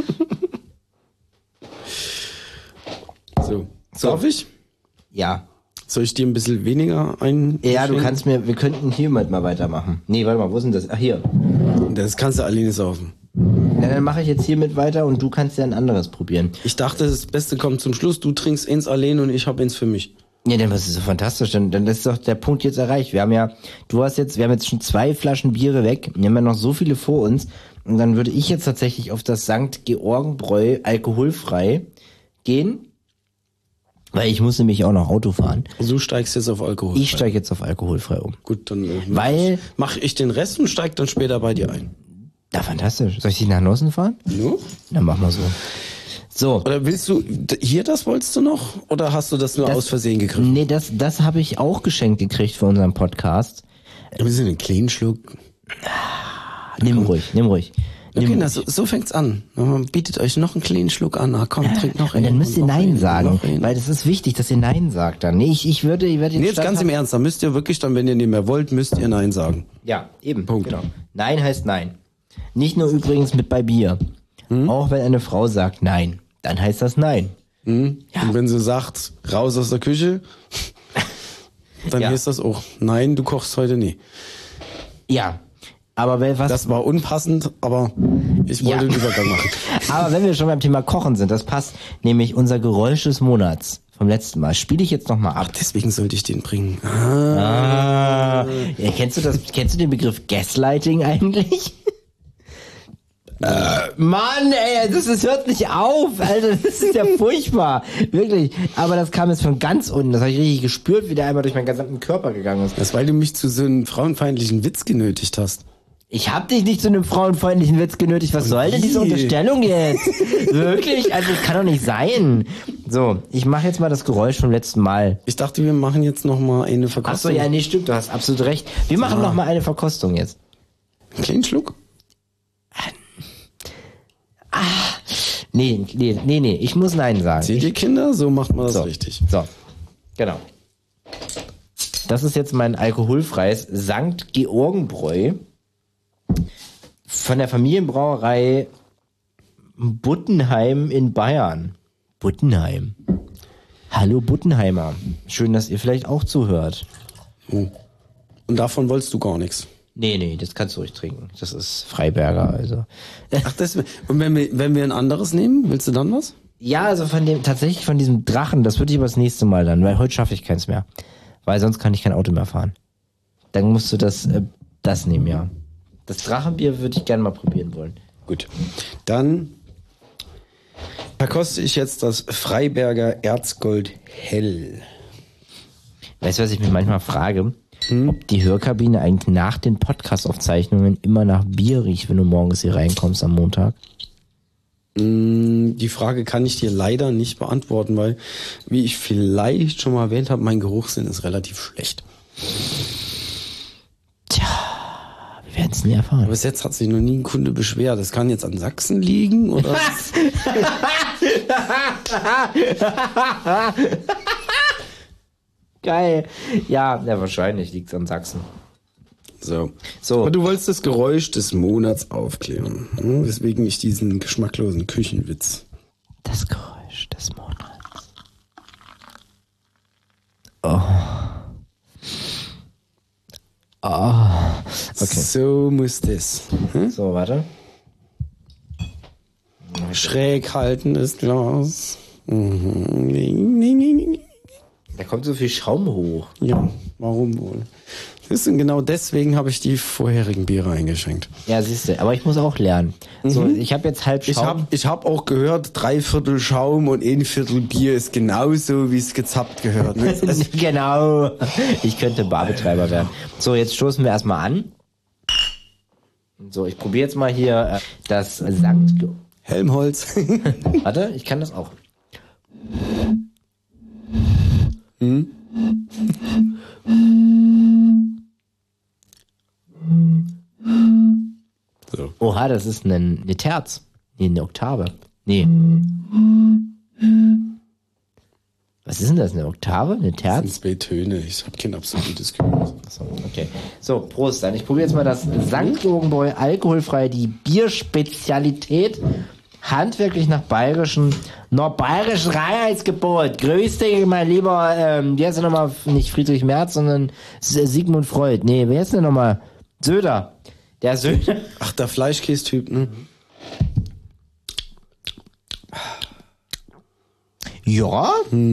So. Darf ich? Ja. Soll ich dir ein bisschen weniger ein? Ja, du kannst mir... Wir könnten hiermit mal weitermachen. Nee, warte mal, wo ist denn das? Ach, hier. Das kannst du alleine saufen. Na, dann mache ich jetzt hiermit weiter und du kannst ja ein anderes probieren. Ich dachte, das Beste kommt zum Schluss. Du trinkst eins alleine und ich hab eins für mich. Ja, dann was ist so fantastisch, dann ist doch der Punkt jetzt erreicht. Wir haben jetzt schon 2 Flaschen Biere weg, wir haben ja noch so viele vor uns und dann würde ich jetzt tatsächlich auf das St. Georgenbräu alkoholfrei gehen, weil ich muss nämlich auch noch Auto fahren. Du steigst jetzt auf Alkohol. Ich steige jetzt auf alkoholfrei um. Gut, dann Weil, mach ich den Rest und steig dann später bei dir ein. na fantastisch, soll ich dich nach Nossen fahren? No? Dann mach mal so. So. Oder willst du, hier das wolltest du noch? Oder hast du das nur aus Versehen gegriffen? Nee, das habe ich auch geschenkt gekriegt für unseren Podcast. Wir sind einen kleinen Schluck. Nimm ruhig. Okay, na, so fängt's an. Man bietet euch noch einen kleinen Schluck an. Na komm, trink noch Und einen. dann müsst ihr noch Nein einen, sagen, noch einen. weil das ist wichtig, dass ihr Nein sagt dann. Nee, ich werde jetzt... Nee, jetzt ganz im Ernst, da müsst ihr wirklich dann, wenn ihr nicht mehr wollt, müsst ihr Nein sagen. Ja, eben. Punkt. Genau. Nein heißt Nein. Nicht nur übrigens mit bei Bier. Auch wenn eine Frau sagt Nein, dann heißt das Nein. Und wenn sie sagt, raus aus der Küche, dann Ja. heißt das auch, nein, du kochst heute nie. Ja, aber was... Das war unpassend, aber ich wollte Ja. den Übergang machen. Aber wenn wir schon beim Thema Kochen sind, das passt, nämlich unser Geräusch des Monats vom letzten Mal. Spiele ich jetzt nochmal ab. Deswegen sollte ich den bringen. Ja, kennst du den Begriff Gaslighting eigentlich? Mann, ey, das hört nicht auf, Alter, das ist ja furchtbar, wirklich. Aber das kam jetzt von ganz unten, das habe ich richtig gespürt, wie der einmal durch meinen gesamten Körper gegangen ist. Das ist, weil du mich zu so einem frauenfeindlichen Witz genötigt hast. Ich hab dich nicht zu einem frauenfreundlichen Witz genötigt, was soll denn diese Unterstellung jetzt? Wirklich, also das kann doch nicht sein. So, ich mache jetzt mal das Geräusch vom letzten Mal. Ich dachte, wir machen jetzt noch mal eine Verkostung. Ach so, ja, nee, stimmt, du hast absolut recht. Wir machen noch mal eine Verkostung jetzt. Einen kleinen Schluck? Nee, ich muss Nein sagen. Seht ihr, Kinder? So macht man das richtig. So, genau. Das ist jetzt mein alkoholfreies St. Georgenbräu von der Familienbrauerei Buttenheim in Bayern. Buttenheim. Hallo Buttenheimer. Schön, dass ihr vielleicht auch zuhört. Oh. Und davon wolltest du gar nichts? Nee, das kannst du ruhig trinken. Das ist Freiberger, also. Ach, und wenn wir ein anderes nehmen, willst du dann was? Ja, also tatsächlich von diesem Drachen, das würde ich aber das nächste Mal dann, weil heute schaffe ich keins mehr. Weil sonst kann ich kein Auto mehr fahren. Dann musst du das nehmen, ja. Das Drachenbier würde ich gerne mal probieren wollen. Gut. Dann verkoste ich jetzt das Freiberger Erzgold Hell. Weißt du, was ich mich manchmal frage? Ob die Hörkabine eigentlich nach den Podcast-Aufzeichnungen immer nach Bier riecht, wenn du morgens hier reinkommst am Montag? Die Frage kann ich dir leider nicht beantworten, weil, wie ich vielleicht schon mal erwähnt habe, mein Geruchssinn ist relativ schlecht. Tja, wir werden es nie erfahren. Aber bis jetzt hat sich noch nie ein Kunde beschwert. Das kann jetzt an Sachsen liegen, oder? Geil. Ja, wahrscheinlich liegt's an Sachsen. So. So. Aber du wolltest das Geräusch des Monats aufklären. Weswegen ich diesen geschmacklosen Küchenwitz. Das Geräusch des Monats. Oh. Okay. So muss das. So, warte. Schräg halten das Glas. Da kommt so viel Schaum hoch. Ja, warum wohl? Siehst du, genau deswegen habe ich die vorherigen Biere eingeschenkt. Ja, siehst du, aber ich muss auch lernen. So, ich habe jetzt halb Schaum. Ich hab auch gehört, 3/4 Schaum und 1/4 Bier ist genauso, wie es gezappt gehört. Ne? Genau. Ich könnte Barbetreiber werden. So, jetzt stoßen wir erstmal an. So, ich probiere jetzt mal hier das Sankt... Helmholtz. Warte, ich kann das auch. So. Oha, das ist eine Terz. Nee, eine Oktave. Nee. Was ist denn das? Eine Oktave? Eine Das Terz? sind 2 Töne. Ich habe kein absolutes Gefühl. So, okay. So, Prost dann. Ich probiere jetzt mal das St. Georgenbräu alkoholfrei, die Bierspezialität. Handwerklich nach bayerischen Reinheitsgebot. Grüß dich, mein lieber, wie heißt der nochmal? Nicht Friedrich Merz, sondern Sigmund Freud. Nee, wer ist denn nochmal? Söder. Der Söder. Ach, der Fleischkäse-Typ, ne? Ja?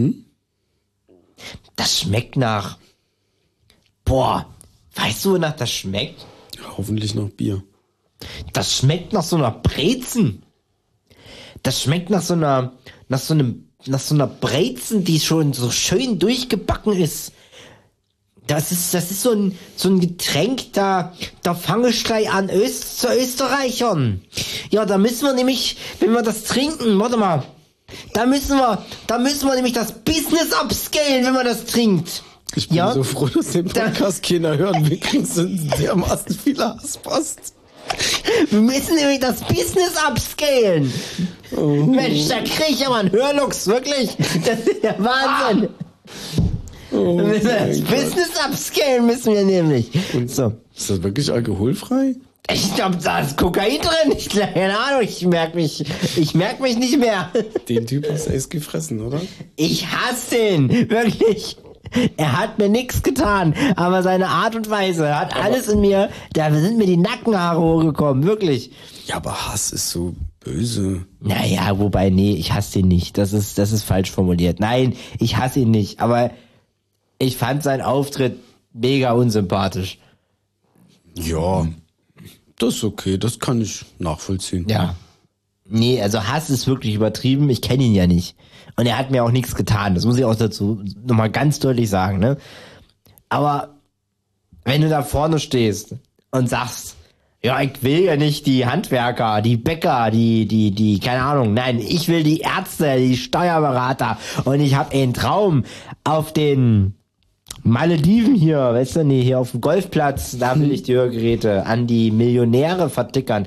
Das schmeckt nach... Boah, weißt du, wonach das schmeckt? Hoffentlich noch Bier. Das schmeckt nach so einer Brezen. Das schmeckt nach so einer Brezen, die schon so schön durchgebacken ist. Das ist so ein Getränk, da fange ich gleich an zu Österreichern. Ja, da müssen wir nämlich, wenn wir das trinken, warte mal, da müssen wir nämlich das Business upscalen, wenn man das trinkt. Ich bin Ja? so froh, dass den Podcast keiner hören. Wir kriegen so dermaßen viele Hasspost. Wir müssen nämlich das Business upscalen. Mensch, da krieg ich aber einen Hörlux, wirklich. Das ist der Wahnsinn. Wir müssen das Business upscalen müssen wir nämlich. So. Ist das wirklich alkoholfrei? Ich glaube, da ist Kokain drin. Keine Ahnung, ich merk mich nicht mehr. Den Typ hast du erst gefressen, oder? Ich hasse ihn, wirklich. Er hat mir nichts getan, aber seine Art und Weise hat alles in mir, da sind mir die Nackenhaare hochgekommen, wirklich. Ja, aber Hass ist so böse. Naja, wobei, nee, ich hasse ihn nicht. Das ist falsch formuliert. Nein, ich hasse ihn nicht, aber ich fand seinen Auftritt mega unsympathisch. Ja, Das ist okay, das kann ich nachvollziehen. Ja. Nee, also Hass ist wirklich übertrieben. Ich kenne ihn ja nicht. Und er hat mir auch nichts getan. Das muss ich auch dazu nochmal ganz deutlich sagen, ne? Aber wenn du da vorne stehst und sagst, ja, ich will ja nicht die Handwerker, die Bäcker, die, keine Ahnung, nein, ich will die Ärzte, die Steuerberater und ich habe einen Traum auf den Malediven hier, weißt du, nee, hier auf dem Golfplatz, da will ich die Hörgeräte an die Millionäre vertickern.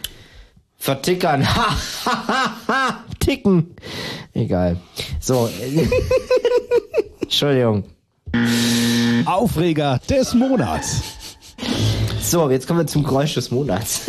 Ticken. Egal. So. Entschuldigung. Aufreger des Monats. So, jetzt kommen wir zum Geräusch des Monats.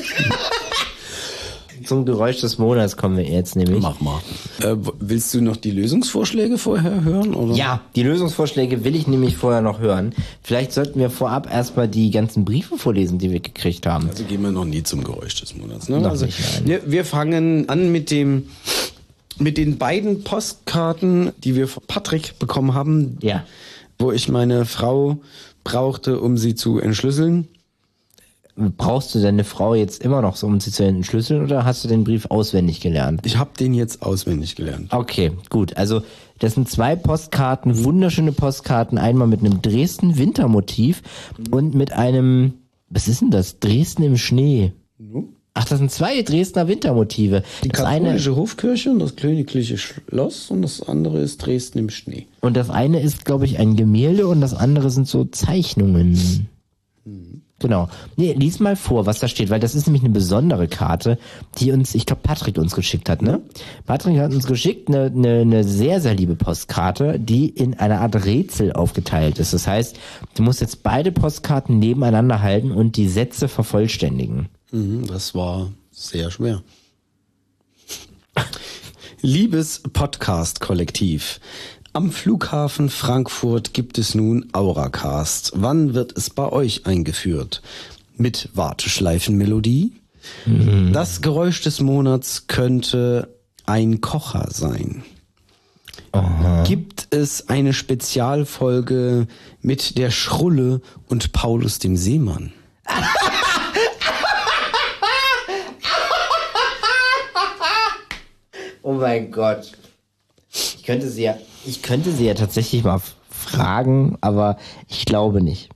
Zum Geräusch des Monats kommen wir jetzt nämlich. Mach mal. Willst du noch die Lösungsvorschläge vorher hören? Oder? Ja, die Lösungsvorschläge will ich nämlich vorher noch hören. Vielleicht sollten wir vorab erstmal die ganzen Briefe vorlesen, die wir gekriegt haben. Also gehen wir noch nie zum Geräusch des Monats. Ne? Noch Also, nicht, nein. wir fangen an mit den beiden Postkarten, die wir von Patrick bekommen haben, Ja. wo ich meine Frau brauchte, um sie zu entschlüsseln. Brauchst du deine Frau jetzt immer noch so, um sie zu entschlüsseln, oder hast du den Brief auswendig gelernt? Ich habe den jetzt auswendig gelernt. Okay, gut. Also das sind 2 Postkarten, wunderschöne Postkarten. Einmal mit einem Dresden-Wintermotiv und mit einem, was ist denn das? Dresden im Schnee. Ach, das sind 2 Dresdner Wintermotive. Die Das eine, katholische Hofkirche und das königliche Schloss und das andere ist Dresden im Schnee. und das eine ist, glaube ich, ein Gemälde und das andere sind so Zeichnungen. Genau. Nee, lies mal vor, was da steht, weil das ist nämlich eine besondere Karte, die uns, ich glaube, Patrick uns geschickt hat, ne? Patrick hat uns geschickt eine sehr, sehr liebe Postkarte, die in einer Art Rätsel aufgeteilt ist. Das heißt, du musst jetzt beide Postkarten nebeneinander halten und die Sätze vervollständigen. Das war sehr schwer. Liebes Podcast-Kollektiv, am Flughafen Frankfurt gibt es nun Auracast. Wann wird es bei euch eingeführt? Mit Warteschleifenmelodie? Das Geräusch des Monats könnte ein Kocher sein. Gibt es eine Spezialfolge mit der Schrulle und Paulus dem Seemann? Oh mein Gott. Ich könnte sie ja tatsächlich mal fragen, aber ich glaube nicht.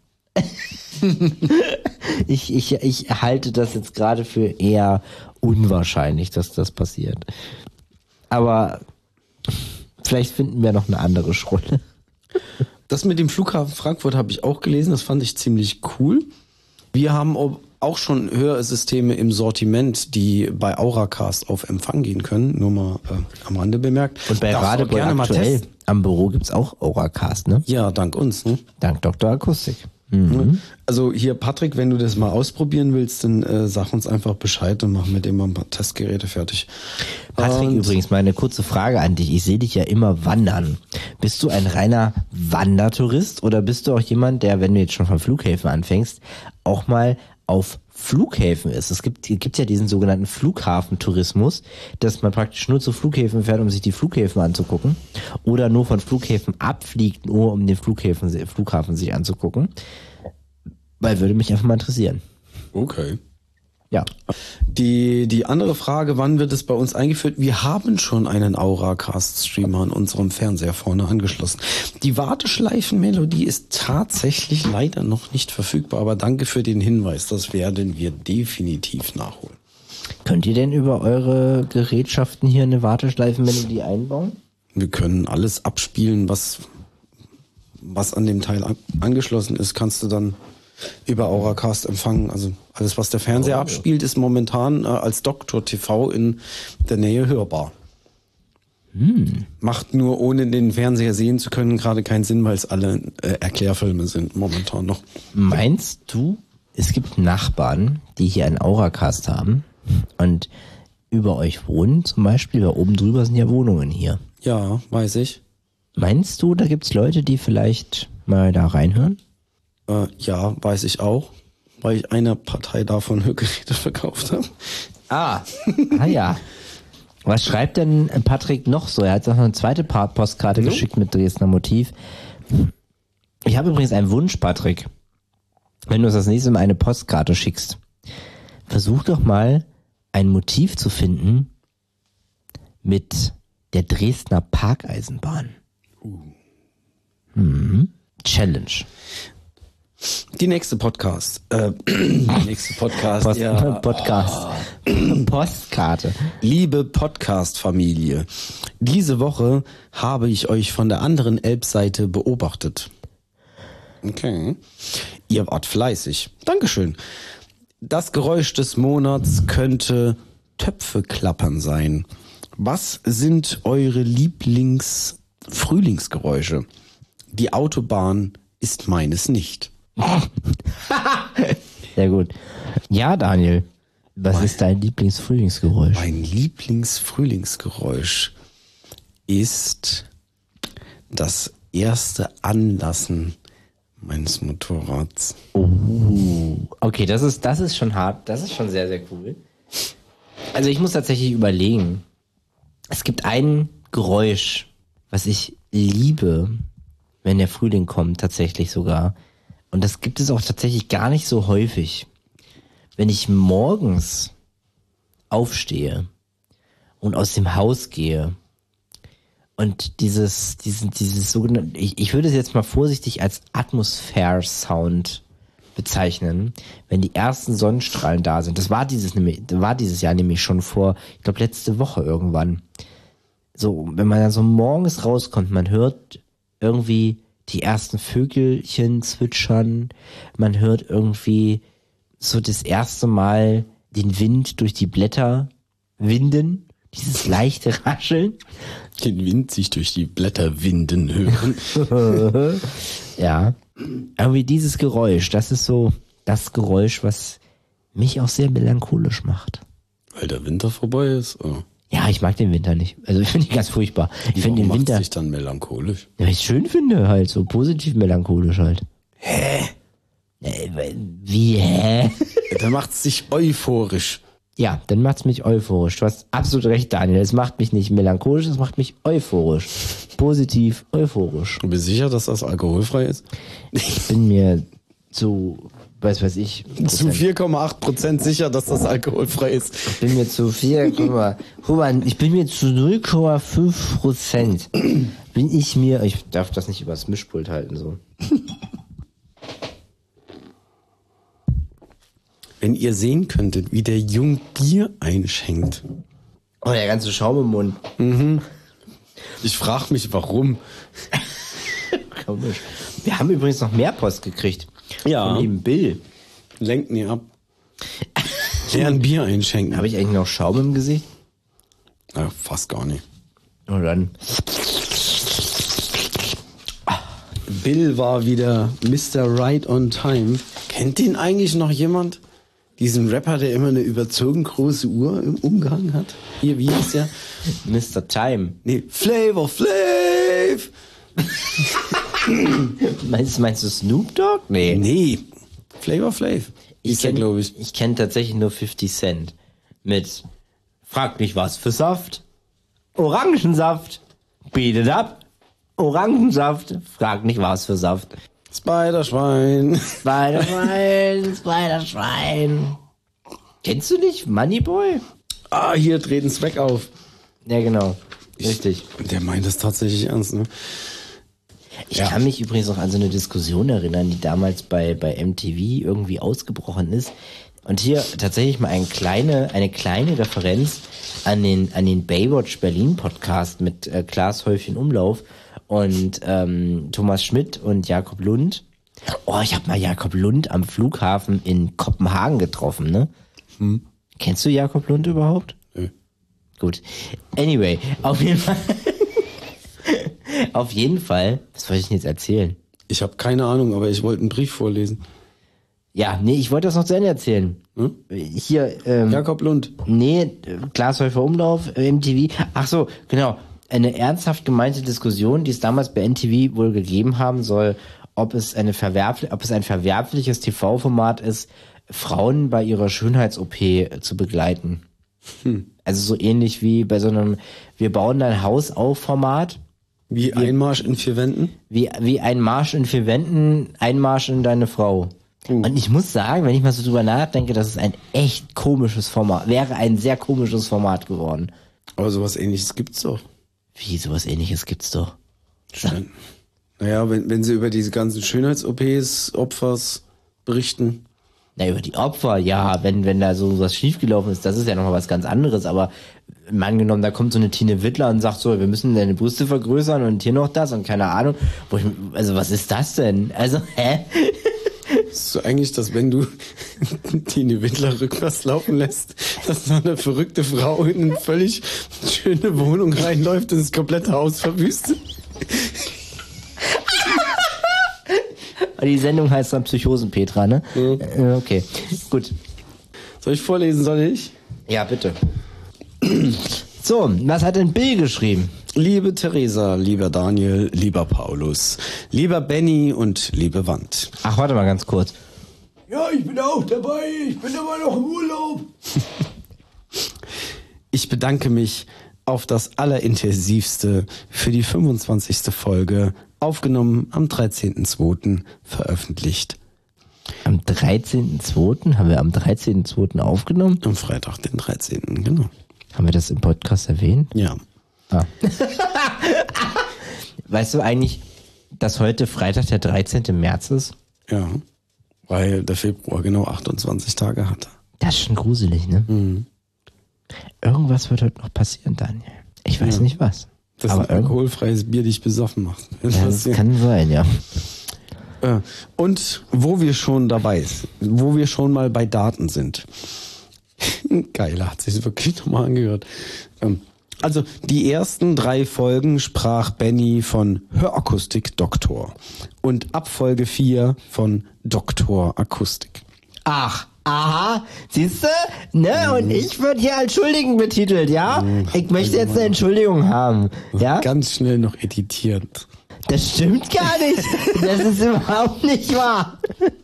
Ich halte das jetzt gerade für eher unwahrscheinlich, dass das passiert. Aber vielleicht finden wir noch eine andere Schrulle. Das mit dem Flughafen Frankfurt habe ich auch gelesen, das fand ich ziemlich cool. Wir haben auch schon Hörsysteme im Sortiment, die bei Auracast auf Empfang gehen können, nur mal am Rande bemerkt. Und bei Darfst du auch Radebeul gerne mal aktuell testen. am Büro gibt's auch Auracast, ne? Ja, dank uns. Ne? Dank Dr. Akustik. Also hier, Patrick, wenn du das mal ausprobieren willst, dann sag uns einfach Bescheid und machen mit dem mal ein paar Testgeräte fertig. Patrick, Und übrigens mal eine kurze Frage an dich. Ich sehe dich ja immer wandern. Bist du ein reiner Wandertourist oder bist du auch jemand, der, wenn du jetzt schon von Flughäfen anfängst, auch mal auf Flughäfen ist? Es gibt ja diesen sogenannten Flughafentourismus, dass man praktisch nur zu Flughäfen fährt, um sich die Flughäfen anzugucken, oder nur von Flughäfen abfliegt, nur um den Flughafen sich anzugucken. Weil würde mich einfach mal interessieren. Okay. Ja. Die andere Frage, wann wird es bei uns eingeführt? Wir haben schon einen Auracast-Streamer an unserem Fernseher vorne angeschlossen. Die Warteschleifenmelodie ist tatsächlich leider noch nicht verfügbar, aber danke für den Hinweis. Das werden wir definitiv nachholen. Könnt ihr denn über eure Gerätschaften hier eine Warteschleifenmelodie einbauen? Wir können alles abspielen, was an dem Teil angeschlossen ist, kannst du dann über Auracast empfangen. Also alles, was der Fernseher abspielt, ist momentan als Doktor TV in der Nähe hörbar. Macht nur, ohne den Fernseher sehen zu können, gerade keinen Sinn, weil es alle Erklärfilme sind momentan noch. Meinst du, es gibt Nachbarn, die hier einen Auracast haben und über euch wohnen zum Beispiel, weil oben drüber sind ja Wohnungen hier. Ja, weiß ich. Meinst du, da gibt's Leute, die vielleicht mal da reinhören? Ja, weiß ich auch, weil ich einer Partei davon Hörgeräte verkauft habe. Ah ja. Was schreibt denn Patrick noch so? Er hat noch eine zweite Postkarte geschickt mit Dresdner Motiv. Ich habe übrigens einen Wunsch, Patrick. Wenn du uns das nächste Mal eine Postkarte schickst, versuch doch mal ein Motiv zu finden mit der Dresdner Parkeisenbahn. Challenge. Die nächste Podcast. Postkarte. Liebe Podcast-Familie, diese Woche habe ich euch von der anderen Elbseite beobachtet. Okay. Ihr wart fleißig. Dankeschön. Das Geräusch des Monats könnte Töpfe-Klappern sein. Was sind eure Lieblings-Frühlingsgeräusche? Die Autobahn ist meines nicht. Sehr gut. Ja, Daniel, was ist dein Lieblingsfrühlingsgeräusch? Mein Lieblingsfrühlingsgeräusch ist das erste Anlassen meines Motorrads. Okay, das ist schon hart. Das ist schon sehr, sehr cool. Also ich muss tatsächlich überlegen. Es gibt ein Geräusch, was ich liebe, wenn der Frühling kommt, tatsächlich sogar. Und das gibt es auch tatsächlich gar nicht so häufig. Wenn ich morgens aufstehe und aus dem Haus gehe und dieses sogenannte, ich würde es jetzt mal vorsichtig als Atmosphäre-Sound bezeichnen, wenn die ersten Sonnenstrahlen da sind. Das war dieses Jahr nämlich schon vor, ich glaube letzte Woche irgendwann. So, wenn man dann so morgens rauskommt, man hört irgendwie die ersten Vögelchen zwitschern, man hört irgendwie so das erste Mal den Wind durch die Blätter winden, dieses leichte Rascheln. Den Wind sich durch die Blätter winden hören. Ja, irgendwie dieses Geräusch, das ist so das Geräusch, was mich auch sehr melancholisch macht. Weil der Winter vorbei ist? Oh. Ja, ich mag den Winter nicht. Also ich finde ihn ganz furchtbar. Ich finde den Warum Winter, macht's dich dann melancholisch? ja, ich schön finde halt, so positiv melancholisch halt. Wie, hä? Da macht's dich euphorisch. Ja, dann macht's mich euphorisch. Du hast absolut recht, Daniel. Es macht mich nicht melancholisch, es macht mich euphorisch. Positiv euphorisch. Du bist sicher, dass das alkoholfrei ist? Ich bin mir zu, weiß ich. Zu 4,8% sicher, dass das alkoholfrei ist. Ich bin mir zu 0,5% bin ich mir, ich darf das nicht übers Mischpult halten, so. Wenn ihr sehen könntet, wie der Jung Bier einschenkt. Oh, der ganze Schaum im Mund. Ich frage mich, warum. Komisch. Wir haben übrigens noch mehr Post gekriegt. Ja. Von dem Bill. Lenkt nie ab. Der ein Bier einschenken. Habe ich eigentlich noch Schaum im Gesicht? Ja, fast gar nicht. Und dann. Bill war wieder Mr. Right on Time. Kennt den eigentlich noch jemand? Diesen Rapper, der immer eine überzogen große Uhr im Umgang hat? Hier, wie hieß der? Mr. Time. Nee, Flavor Flav! Meinst du Snoop Dogg? Nee. Nee, Flavor Flav. Ist der, glaube ich. Ich kenne tatsächlich nur 50 Cent. Mit frag mich was für Saft. Orangensaft. Beat it up. Orangensaft. Frag mich was für Saft. Spiderschwein. Spiderschwein. Kennst du nicht Moneyboy? Ah, hier treten Zweck auf. Ja, genau. Richtig. Der meint das tatsächlich ernst, ne? Ich kann mich übrigens noch an so eine Diskussion erinnern, die damals bei MTV irgendwie ausgebrochen ist. Und hier tatsächlich mal eine kleine Referenz an den Baywatch Berlin Podcast mit Klaas Häufchen Umlauf und Thomas Schmidt und Jakob Lund. Oh, ich habe mal Jakob Lund am Flughafen in Kopenhagen getroffen, ne? Kennst du Jakob Lund überhaupt? Nö. Gut. Anyway, auf jeden Fall, was wollte ich denn jetzt erzählen? Ich habe keine Ahnung, aber ich wollte einen Brief vorlesen. Ja, nee, ich wollte das noch zu Ende erzählen. Hier, Jakob Lund. Nee, Glashäufer Umlauf, MTV. Ach so, genau. Eine ernsthaft gemeinte Diskussion, die es damals bei MTV wohl gegeben haben soll, ob es ein verwerfliches TV-Format ist, Frauen bei ihrer Schönheits-OP zu begleiten. Also so ähnlich wie bei so einem Wir bauen dein Haus auf Format. Wie Einmarsch in 4 Wänden? Wie ein Marsch in 4 Wänden, Einmarsch in deine Frau. Und ich muss sagen, wenn ich mal so drüber nachdenke, das ist ein echt komisches Format, wäre ein sehr komisches Format geworden. Aber sowas Ähnliches gibt's doch. Wie, sowas Ähnliches gibt's doch. Naja, wenn sie über diese ganzen Schönheits-OPs, Opfers berichten. Na, über die Opfer, ja, wenn da so was schiefgelaufen ist, das ist ja nochmal was ganz anderes, aber mal angenommen, da kommt so eine Tine Wittler und sagt so, wir müssen deine Brüste vergrößern und hier noch das und keine Ahnung. Also was ist das denn? Also, hä? Ist so eigentlich, dass wenn du Tine Wittler rückwärts laufen lässt, dass so eine verrückte Frau in eine völlig schöne Wohnung reinläuft und das komplette Haus verwüstet? Die Sendung heißt dann Psychosen-Petra, ne? Okay, gut. Soll ich vorlesen, soll ich? Ja, bitte. So, was hat denn Bill geschrieben? Liebe Theresa, lieber Daniel, lieber Paulus, lieber Benny und liebe Wand. Ach, warte mal ganz kurz. Ja, ich bin auch dabei. Ich bin aber noch im Urlaub. Ich bedanke mich auf das Allerintensivste für die 25. Folge, aufgenommen am 13.02. veröffentlicht. Am 13.02.? Haben wir am 13.02. aufgenommen? Am Freitag, den 13., genau. Haben wir das im Podcast erwähnt? Ja. Ah. Weißt du eigentlich, dass heute Freitag der 13. März ist? Ja, weil der Februar genau 28 Tage hatte. Das ist schon gruselig, ne? Mhm. Irgendwas wird heute noch passieren, Daniel. Ich weiß nicht was. Dass aber ein alkoholfreies Bier dich besoffen macht. Ja, das kann sein, ja. Und wo wir schon dabei sind, wo wir schon mal bei Daten sind. Geil, hat sich wirklich nochmal angehört. Also die ersten 3 Folgen sprach Benny von Hörakustik Doktor und ab Folge 4 von Doktor Akustik. Ach, aha, siehste, ne? Und ich würde hier als Schuldigen betitelt, ja? Ich möchte jetzt eine Entschuldigung haben, ja? Ganz schnell noch editiert. Das stimmt gar nicht. Das ist überhaupt nicht wahr.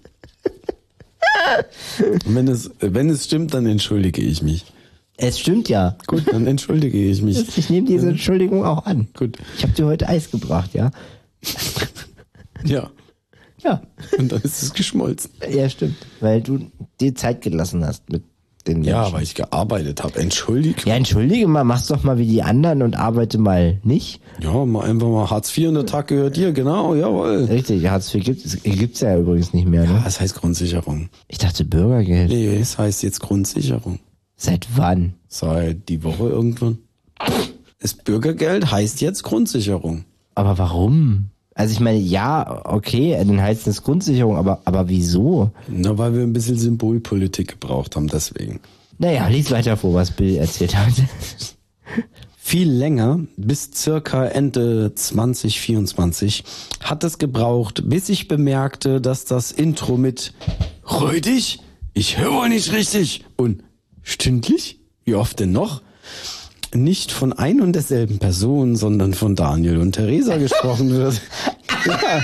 Wenn es stimmt, dann entschuldige ich mich. Es stimmt ja. Gut, dann entschuldige ich mich. Ich nehme diese Entschuldigung auch an. Gut. Ich habe dir heute Eis gebracht, ja? Ja. Ja. Und dann ist es geschmolzen. Ja, stimmt. Weil du dir Zeit gelassen hast mit den Menschen. Ja, weil ich gearbeitet habe. Entschuldige. Ja, entschuldige mal, mach's doch mal wie die anderen und arbeite mal nicht. Ja, mal einfach mal Hartz IV und der Tag gehört dir, genau, jawohl. Richtig, Hartz IV gibt's ja übrigens nicht mehr, ne? Das heißt Grundsicherung. Ich dachte Bürgergeld. Nee, das heißt jetzt Grundsicherung. Seit wann? Seit die Woche irgendwann. Das Bürgergeld heißt jetzt Grundsicherung. Aber warum? Also ich meine, ja, okay, dann heißt es Grundsicherung, aber wieso? Na, weil wir ein bisschen Symbolpolitik gebraucht haben, deswegen. Naja, lies weiter vor, was Bill erzählt hat. Viel länger, bis circa Ende 2024, hat es gebraucht, bis ich bemerkte, dass das Intro mit Rödig, ich höre wohl nicht richtig und stündlich, wie oft denn noch, nicht von ein und derselben Person, sondern von Daniel und Theresa gesprochen wird. Ja.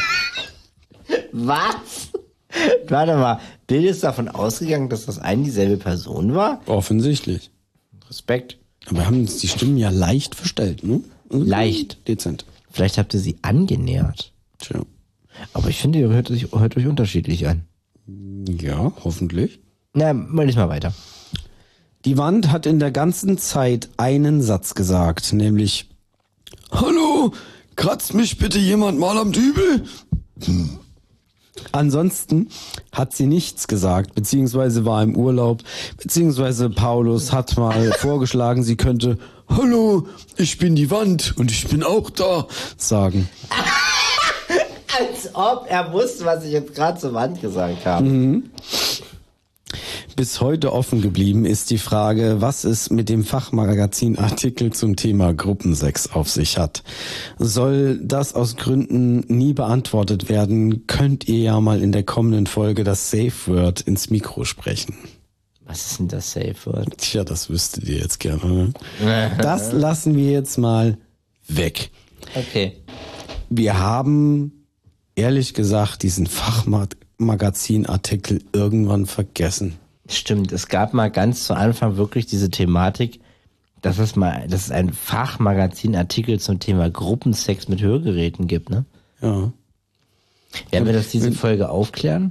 Was? Warte mal, Bill ist davon ausgegangen, dass das dieselbe Person war? Offensichtlich. Respekt. Aber wir haben uns die Stimmen ja leicht verstellt, ne? Leicht. Dezent. Vielleicht habt ihr sie angenähert. Tja. Aber ich finde, ihr hört euch unterschiedlich an. Ja, hoffentlich. Na, mal lies mal weiter. Die Wand hat in der ganzen Zeit einen Satz gesagt, nämlich: Hallo, kratzt mich bitte jemand mal am Dübel? Ansonsten hat sie nichts gesagt, beziehungsweise war im Urlaub, beziehungsweise Paulus hat mal vorgeschlagen, sie könnte Hallo, ich bin die Wand und ich bin auch da sagen. Als ob er wusste, was ich jetzt gerade zur Wand gesagt habe. Mhm. Bis heute offen geblieben ist die Frage, was es mit dem Fachmagazinartikel zum Thema Gruppensex auf sich hat. Soll das aus Gründen nie beantwortet werden, könnt ihr ja mal in der kommenden Folge das Safe Word ins Mikro sprechen. Was ist denn das Safe Word? Tja, das wüsstet ihr jetzt gerne. Ne? Das lassen wir jetzt mal weg. Okay. Wir haben, ehrlich gesagt, diesen Fachmagazinartikel irgendwann vergessen. Stimmt, es gab mal ganz zu Anfang wirklich diese Thematik, dass es ein Fachmagazinartikel zum Thema Gruppensex mit Hörgeräten gibt, ne? Ja. Werden wir das diese Folge aufklären?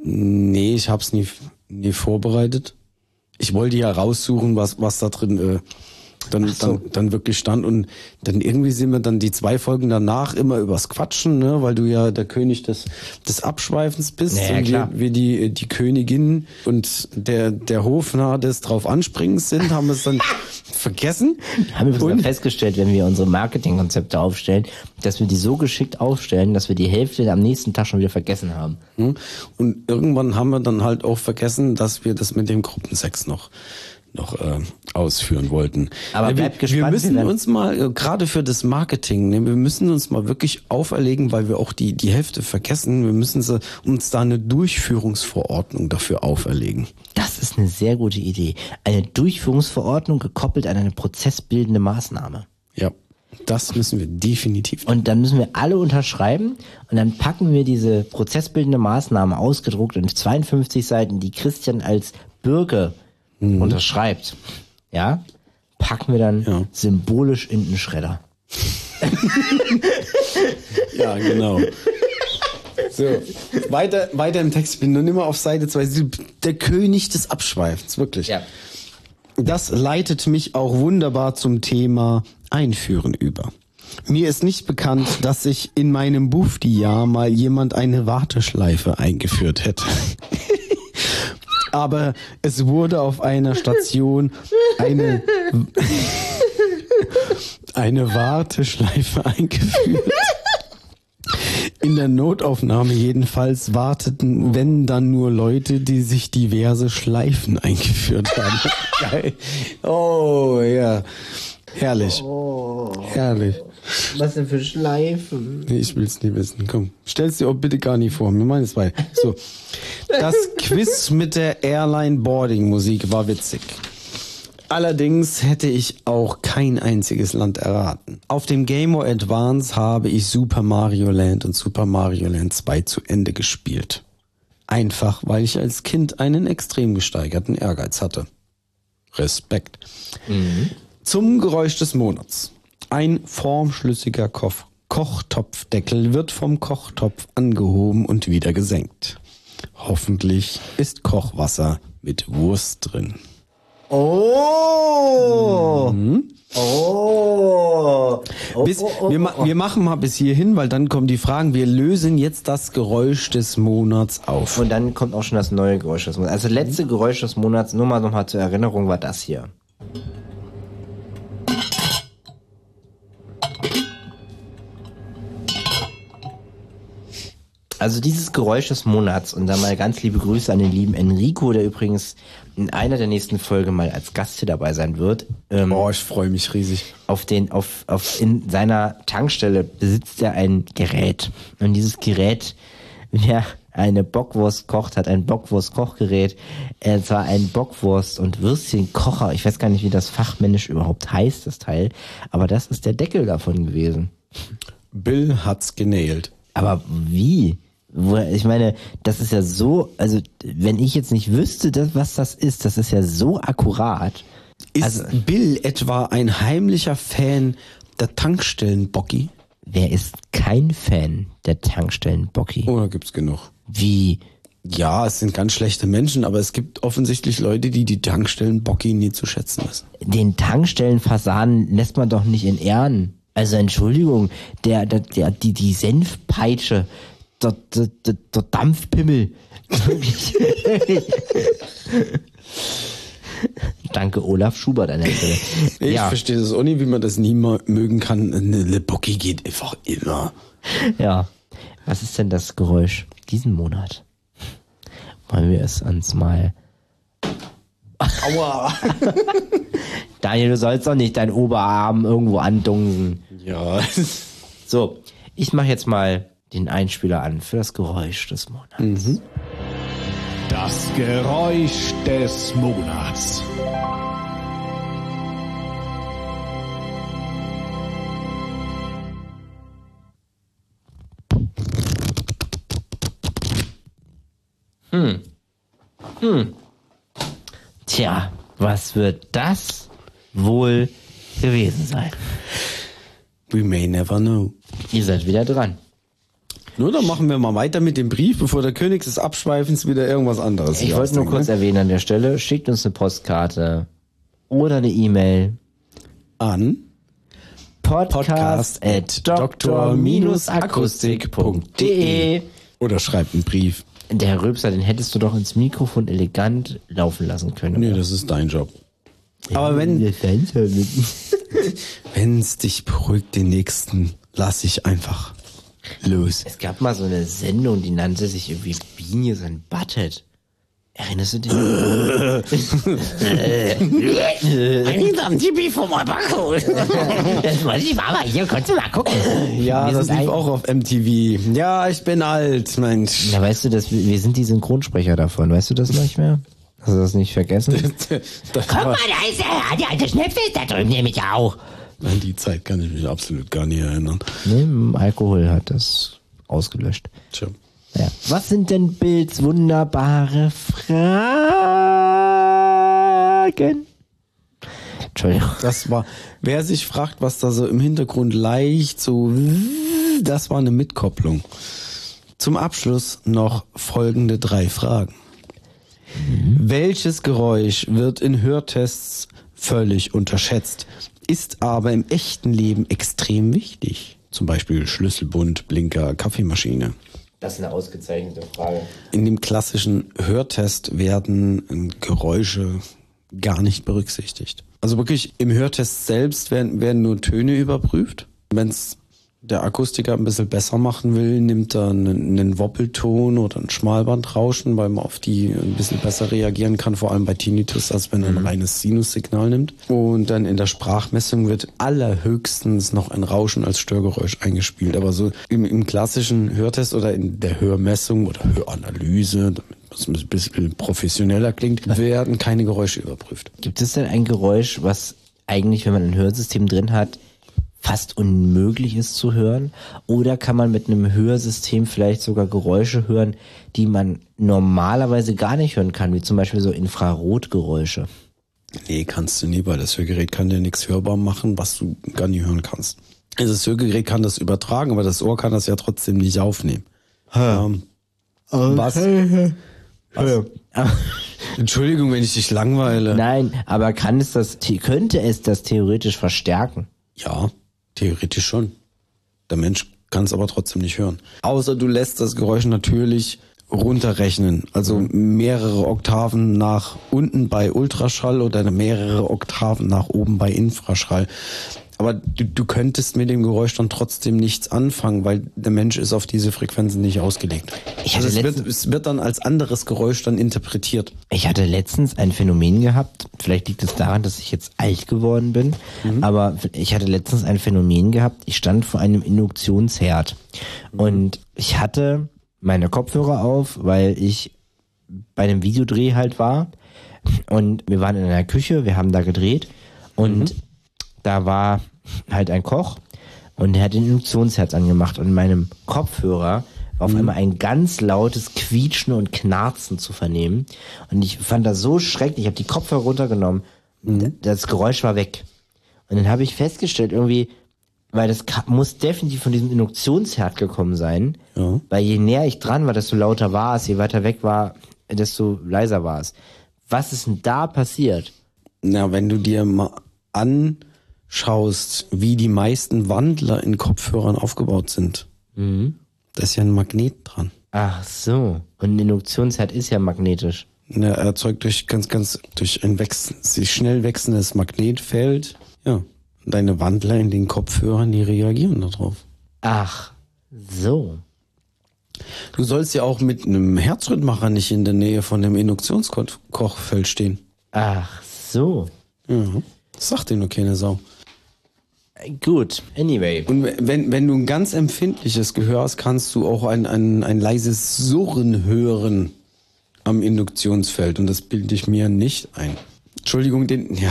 Nee, ich hab's nie vorbereitet. Ich wollte ja raussuchen, was da drin dann wirklich stand. Und dann irgendwie sind wir dann die 2 Folgen danach immer übers Quatschen, ne? Weil du ja der König des Abschweifens bist. Ja, und klar. wir die Königin und der Hofnarr des drauf Ansprings sind, haben wir es dann vergessen. Haben wir übrigens festgestellt, wenn wir unsere Marketingkonzepte aufstellen, dass wir die so geschickt aufstellen, dass wir die Hälfte am nächsten Tag schon wieder vergessen haben. Und irgendwann haben wir dann halt auch vergessen, dass wir das mit dem Gruppensex noch ausführen wollten. Aber bleibt gespannt. Wir müssen uns mal, gerade für das Marketing, ne, wir müssen uns mal wirklich auferlegen, weil wir auch die Hälfte vergessen, wir müssen uns da eine Durchführungsverordnung dafür auferlegen. Das ist eine sehr gute Idee. Eine Durchführungsverordnung gekoppelt an eine prozessbildende Maßnahme. Ja, das müssen wir definitiv. Und dann müssen wir alle unterschreiben und dann packen wir diese prozessbildende Maßnahme ausgedruckt in 52 Seiten, die Christian als Bürger unterschreibt. Ja, packen wir dann symbolisch in den Schredder. Ja, genau. So, weiter im Text. Ich bin nun immer auf Seite 2. Der König des Abschweifens, wirklich. Ja. Das leitet mich auch wunderbar zum Thema Einführen über. Mir ist nicht bekannt, dass sich in meinem Bufdi-Jahr mal jemand eine Warteschleife eingeführt hätte. Aber es wurde auf einer Station eine Warteschleife eingeführt. In der Notaufnahme jedenfalls warteten, wenn dann nur Leute, die sich diverse Schleifen eingeführt haben. Geil. Oh, ja. Herrlich. Herrlich. Was denn für Schleifen? Nee, ich will's nicht wissen. Komm, stell's dir auch bitte gar nicht vor. Wir meinen es weiter. So. Das Quiz mit der Airline-Boarding-Musik war witzig. Allerdings hätte ich auch kein einziges Land erraten. Auf dem Game Boy Advance habe ich Super Mario Land und Super Mario Land 2 zu Ende gespielt. Einfach, weil ich als Kind einen extrem gesteigerten Ehrgeiz hatte. Respekt. Zum Geräusch des Monats. Ein formschlüssiger Kochtopfdeckel wird vom Kochtopf angehoben und wieder gesenkt. Hoffentlich ist Kochwasser mit Wurst drin. Oh! Wir machen mal bis hierhin, weil dann kommen die Fragen. Wir lösen jetzt das Geräusch des Monats auf. Und dann kommt auch schon das neue Geräusch des Monats. Also das letzte Geräusch des Monats, nur mal nochmal zur Erinnerung, war das hier. Also dieses Geräusch des Monats, und dann mal ganz liebe Grüße an den lieben Enrico, der übrigens in einer der nächsten Folgen mal als Gast hier dabei sein wird. Ich freue mich riesig. In seiner Tankstelle besitzt er ein Gerät. Und dieses Gerät, wer eine Bockwurst kocht, hat ein Bockwurst-Kochgerät. Zwar ein Bockwurst- und Würstchenkocher. Ich weiß gar nicht, wie das fachmännisch überhaupt heißt, das Teil. Aber das ist der Deckel davon gewesen. Bill hat's genailt. Aber wie? Ich meine, das ist ja so, also wenn ich jetzt nicht wüsste, was das ist ja so akkurat. Ist Bill etwa ein heimlicher Fan der Tankstellenbocki? Wer ist kein Fan der Tankstellenbocki? Oh, da gibt's genug. Wie? Ja, es sind ganz schlechte Menschen, aber es gibt offensichtlich Leute, die Tankstellenbocki nie zu schätzen wissen. Den Tankstellenfasanen lässt man doch nicht in Ehren. Also Entschuldigung, die Senfpeitsche, der Dampfpimmel. Danke, Olaf Schubert an der Stelle. Ich verstehe das auch nicht, wie man das nie mal mögen kann. Eine Bocki geht einfach immer. Ja. Was ist denn das Geräusch diesen Monat? Wollen wir es uns mal... Aua! Daniel, du sollst doch nicht deinen Oberarm irgendwo andungsen. Ja. So, ich mache jetzt mal den Einspieler an für das Geräusch des Monats. Das Geräusch des Monats. Tja, was wird das wohl gewesen sein? We may never know. Ihr seid wieder dran. Nur, dann machen wir mal weiter mit dem Brief, bevor der König des Abschweifens wieder irgendwas anderes Ich hier wollte nur ausdenkt, kurz ne? erwähnen an der Stelle, schickt uns eine Postkarte oder eine E-Mail. An podcast@doktor-akustik.de. oder schreibt einen Brief. Der Herr Röpser, den hättest du doch ins Mikrofon elegant laufen lassen können. Nee, das ist dein Job. Aber wenn es dich beruhigt, den nächsten lass ich einfach los. Es gab mal so eine Sendung, die nannte sich irgendwie Beanies and Butthead. Erinnerst du dich? Am Tipi vom Backo. Das wollte ich mal hier, konntest du mal gucken. Ja, Wir das sind lief auch auf MTV. Ja, ich bin alt, Mensch. Ja, weißt du, wir sind die Synchronsprecher davon. Weißt du das nicht mehr? Hast du das nicht vergessen? Das Guck war, mal, da ist er. Die alte Schnepfe ist da drüben nämlich auch. an die Zeit kann ich mich absolut gar nicht erinnern. Nee, Alkohol hat das ausgelöscht. Tja. Ja. Was sind denn Bills wunderbare Fragen? Entschuldigung. Das war, wer sich fragt, was da so im Hintergrund leicht so, das war eine Mitkopplung. Zum Abschluss noch folgende 3 Fragen. Welches Geräusch wird in Hörtests völlig unterschätzt, ist aber im echten Leben extrem wichtig? Zum Beispiel Schlüsselbund, Blinker, Kaffeemaschine. Das ist eine ausgezeichnete Frage. In dem klassischen Hörtest werden Geräusche gar nicht berücksichtigt. Also wirklich im Hörtest selbst werden nur Töne überprüft. Wenn es der Akustiker ein bisschen besser machen will, nimmt er einen Wobbelton oder ein Schmalbandrauschen, weil man auf die ein bisschen besser reagieren kann, vor allem bei Tinnitus, als wenn er ein reines Sinussignal nimmt. Und dann in der Sprachmessung wird allerhöchstens noch ein Rauschen als Störgeräusch eingespielt. Aber so im klassischen Hörtest oder in der Hörmessung oder Höranalyse, damit es ein bisschen professioneller klingt, werden keine Geräusche überprüft. Gibt es denn ein Geräusch, was eigentlich, wenn man ein Hörsystem drin hat, fast unmöglich ist zu hören? Oder kann man mit einem Hörsystem vielleicht sogar Geräusche hören, die man normalerweise gar nicht hören kann, wie zum Beispiel so Infrarotgeräusche? Nee, kannst du nie, weil das Hörgerät kann dir nichts hörbar machen, was du gar nicht hören kannst. Also das Hörgerät kann das übertragen, aber das Ohr kann das ja trotzdem nicht aufnehmen. Was? Entschuldigung, wenn ich dich langweile. Nein, aber könnte es das theoretisch verstärken? Ja, theoretisch schon. Der Mensch kann es aber trotzdem nicht hören. Außer du lässt das Geräusch natürlich runterrechnen. Also mehrere Oktaven nach unten bei Ultraschall oder mehrere Oktaven nach oben bei Infraschall. Aber du könntest mit dem Geräusch dann trotzdem nichts anfangen, weil der Mensch ist auf diese Frequenzen nicht ausgelegt. Es wird dann als anderes Geräusch dann interpretiert. Ich hatte letztens ein Phänomen gehabt, vielleicht liegt es daran, dass ich jetzt alt geworden bin, aber ich hatte letztens ein Phänomen gehabt, ich stand vor einem Induktionsherd und ich hatte meine Kopfhörer auf, weil ich bei einem Videodreh halt war und wir waren in einer Küche, wir haben da gedreht und da war halt ein Koch und der hat den Induktionsherd angemacht und in meinem Kopfhörer war auf einmal ein ganz lautes Quietschen und Knarzen zu vernehmen. Und ich fand das so schrecklich. Ich habe die Kopfhörer runtergenommen. Das Geräusch war weg. Und dann habe ich festgestellt, irgendwie, weil das muss definitiv von diesem Induktionsherd gekommen sein, weil je näher ich dran war, desto lauter war es, je weiter weg war, desto leiser war es. Was ist denn da passiert? Na, wenn du dir mal anschaust, wie die meisten Wandler in Kopfhörern aufgebaut sind, da ist ja ein Magnet dran. Ach so. Und ein Induktionsherd ist ja magnetisch. Er erzeugt durch durch ein sich schnell wechselndes Magnetfeld, ja, deine Wandler in den Kopfhörern, die reagieren darauf. Ach so. Du sollst ja auch mit einem Herzschrittmacher nicht in der Nähe von dem Induktionskochfeld stehen. Ach so. Ja, das sagt dir nur keine Sau. Gut, anyway. Und wenn du ein ganz empfindliches Gehör hast, kannst du auch ein leises Surren hören am Induktionsfeld. Und das bilde ich mir nicht ein. Entschuldigung,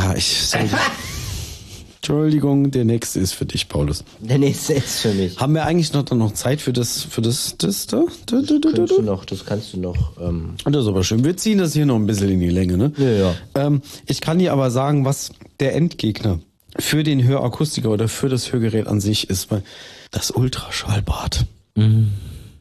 Entschuldigung, der nächste ist für dich, Paulus. Der nächste ist für mich. Haben wir eigentlich noch Zeit für das da? Das kannst du noch. Das ist aber schön. Wir ziehen das hier noch ein bisschen in die Länge, ne? Ja. Ich kann dir aber sagen, was der Endgegner für den Hörakustiker oder für das Hörgerät an sich ist, weil das Ultraschallbad.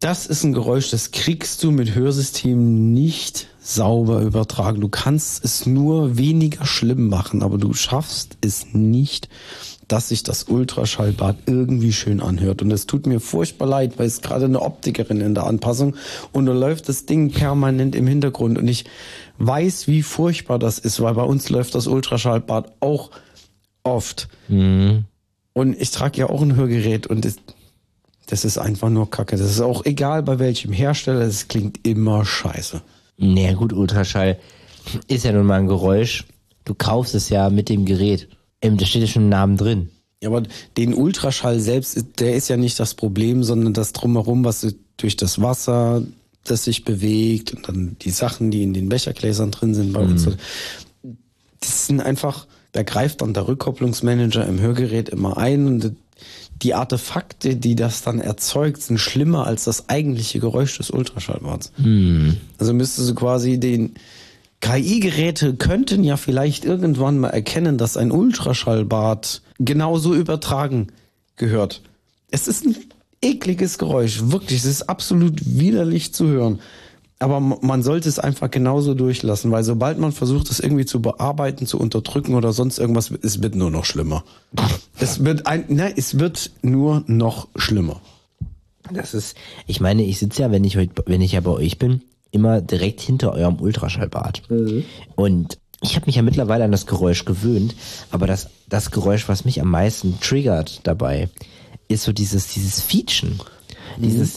Das ist ein Geräusch, das kriegst du mit Hörsystemen nicht sauber übertragen. Du kannst es nur weniger schlimm machen, aber du schaffst es nicht, dass sich das Ultraschallbad irgendwie schön anhört. Und es tut mir furchtbar leid, weil es gerade eine Optikerin in der Anpassung und da läuft das Ding permanent im Hintergrund. Und ich weiß, wie furchtbar das ist, weil bei uns läuft das Ultraschallbad auch oft. Und ich trage ja auch ein Hörgerät und das ist einfach nur Kacke. Das ist auch egal bei welchem Hersteller, das klingt immer scheiße. Naja gut, Ultraschall ist ja nun mal ein Geräusch. Du kaufst es ja mit dem Gerät. Da steht ja schon ein Namen drin. Ja, aber den Ultraschall selbst, der ist ja nicht das Problem, sondern das Drumherum, was durch das Wasser, das sich bewegt und dann die Sachen, die in den Bechergläsern drin sind bei uns. Das sind einfach, da greift dann der Rückkopplungsmanager im Hörgerät immer ein und die Artefakte, die das dann erzeugt, sind schlimmer als das eigentliche Geräusch des Ultraschallbads. Also müsstest du quasi KI-Geräte könnten ja vielleicht irgendwann mal erkennen, dass ein Ultraschallbad genauso übertragen gehört. Es ist ein ekliges Geräusch, wirklich, es ist absolut widerlich zu hören. Aber man sollte es einfach genauso durchlassen, weil sobald man versucht, es irgendwie zu bearbeiten, zu unterdrücken oder sonst irgendwas, es wird nur noch schlimmer. Es wird nur noch schlimmer. Das ist, ich meine, ich sitze ja, wenn ich ja bei euch bin, immer direkt hinter eurem Ultraschallbad. Und ich habe mich ja mittlerweile an das Geräusch gewöhnt, aber das Geräusch, was mich am meisten triggert dabei, ist so dieses Fietschen. Dieses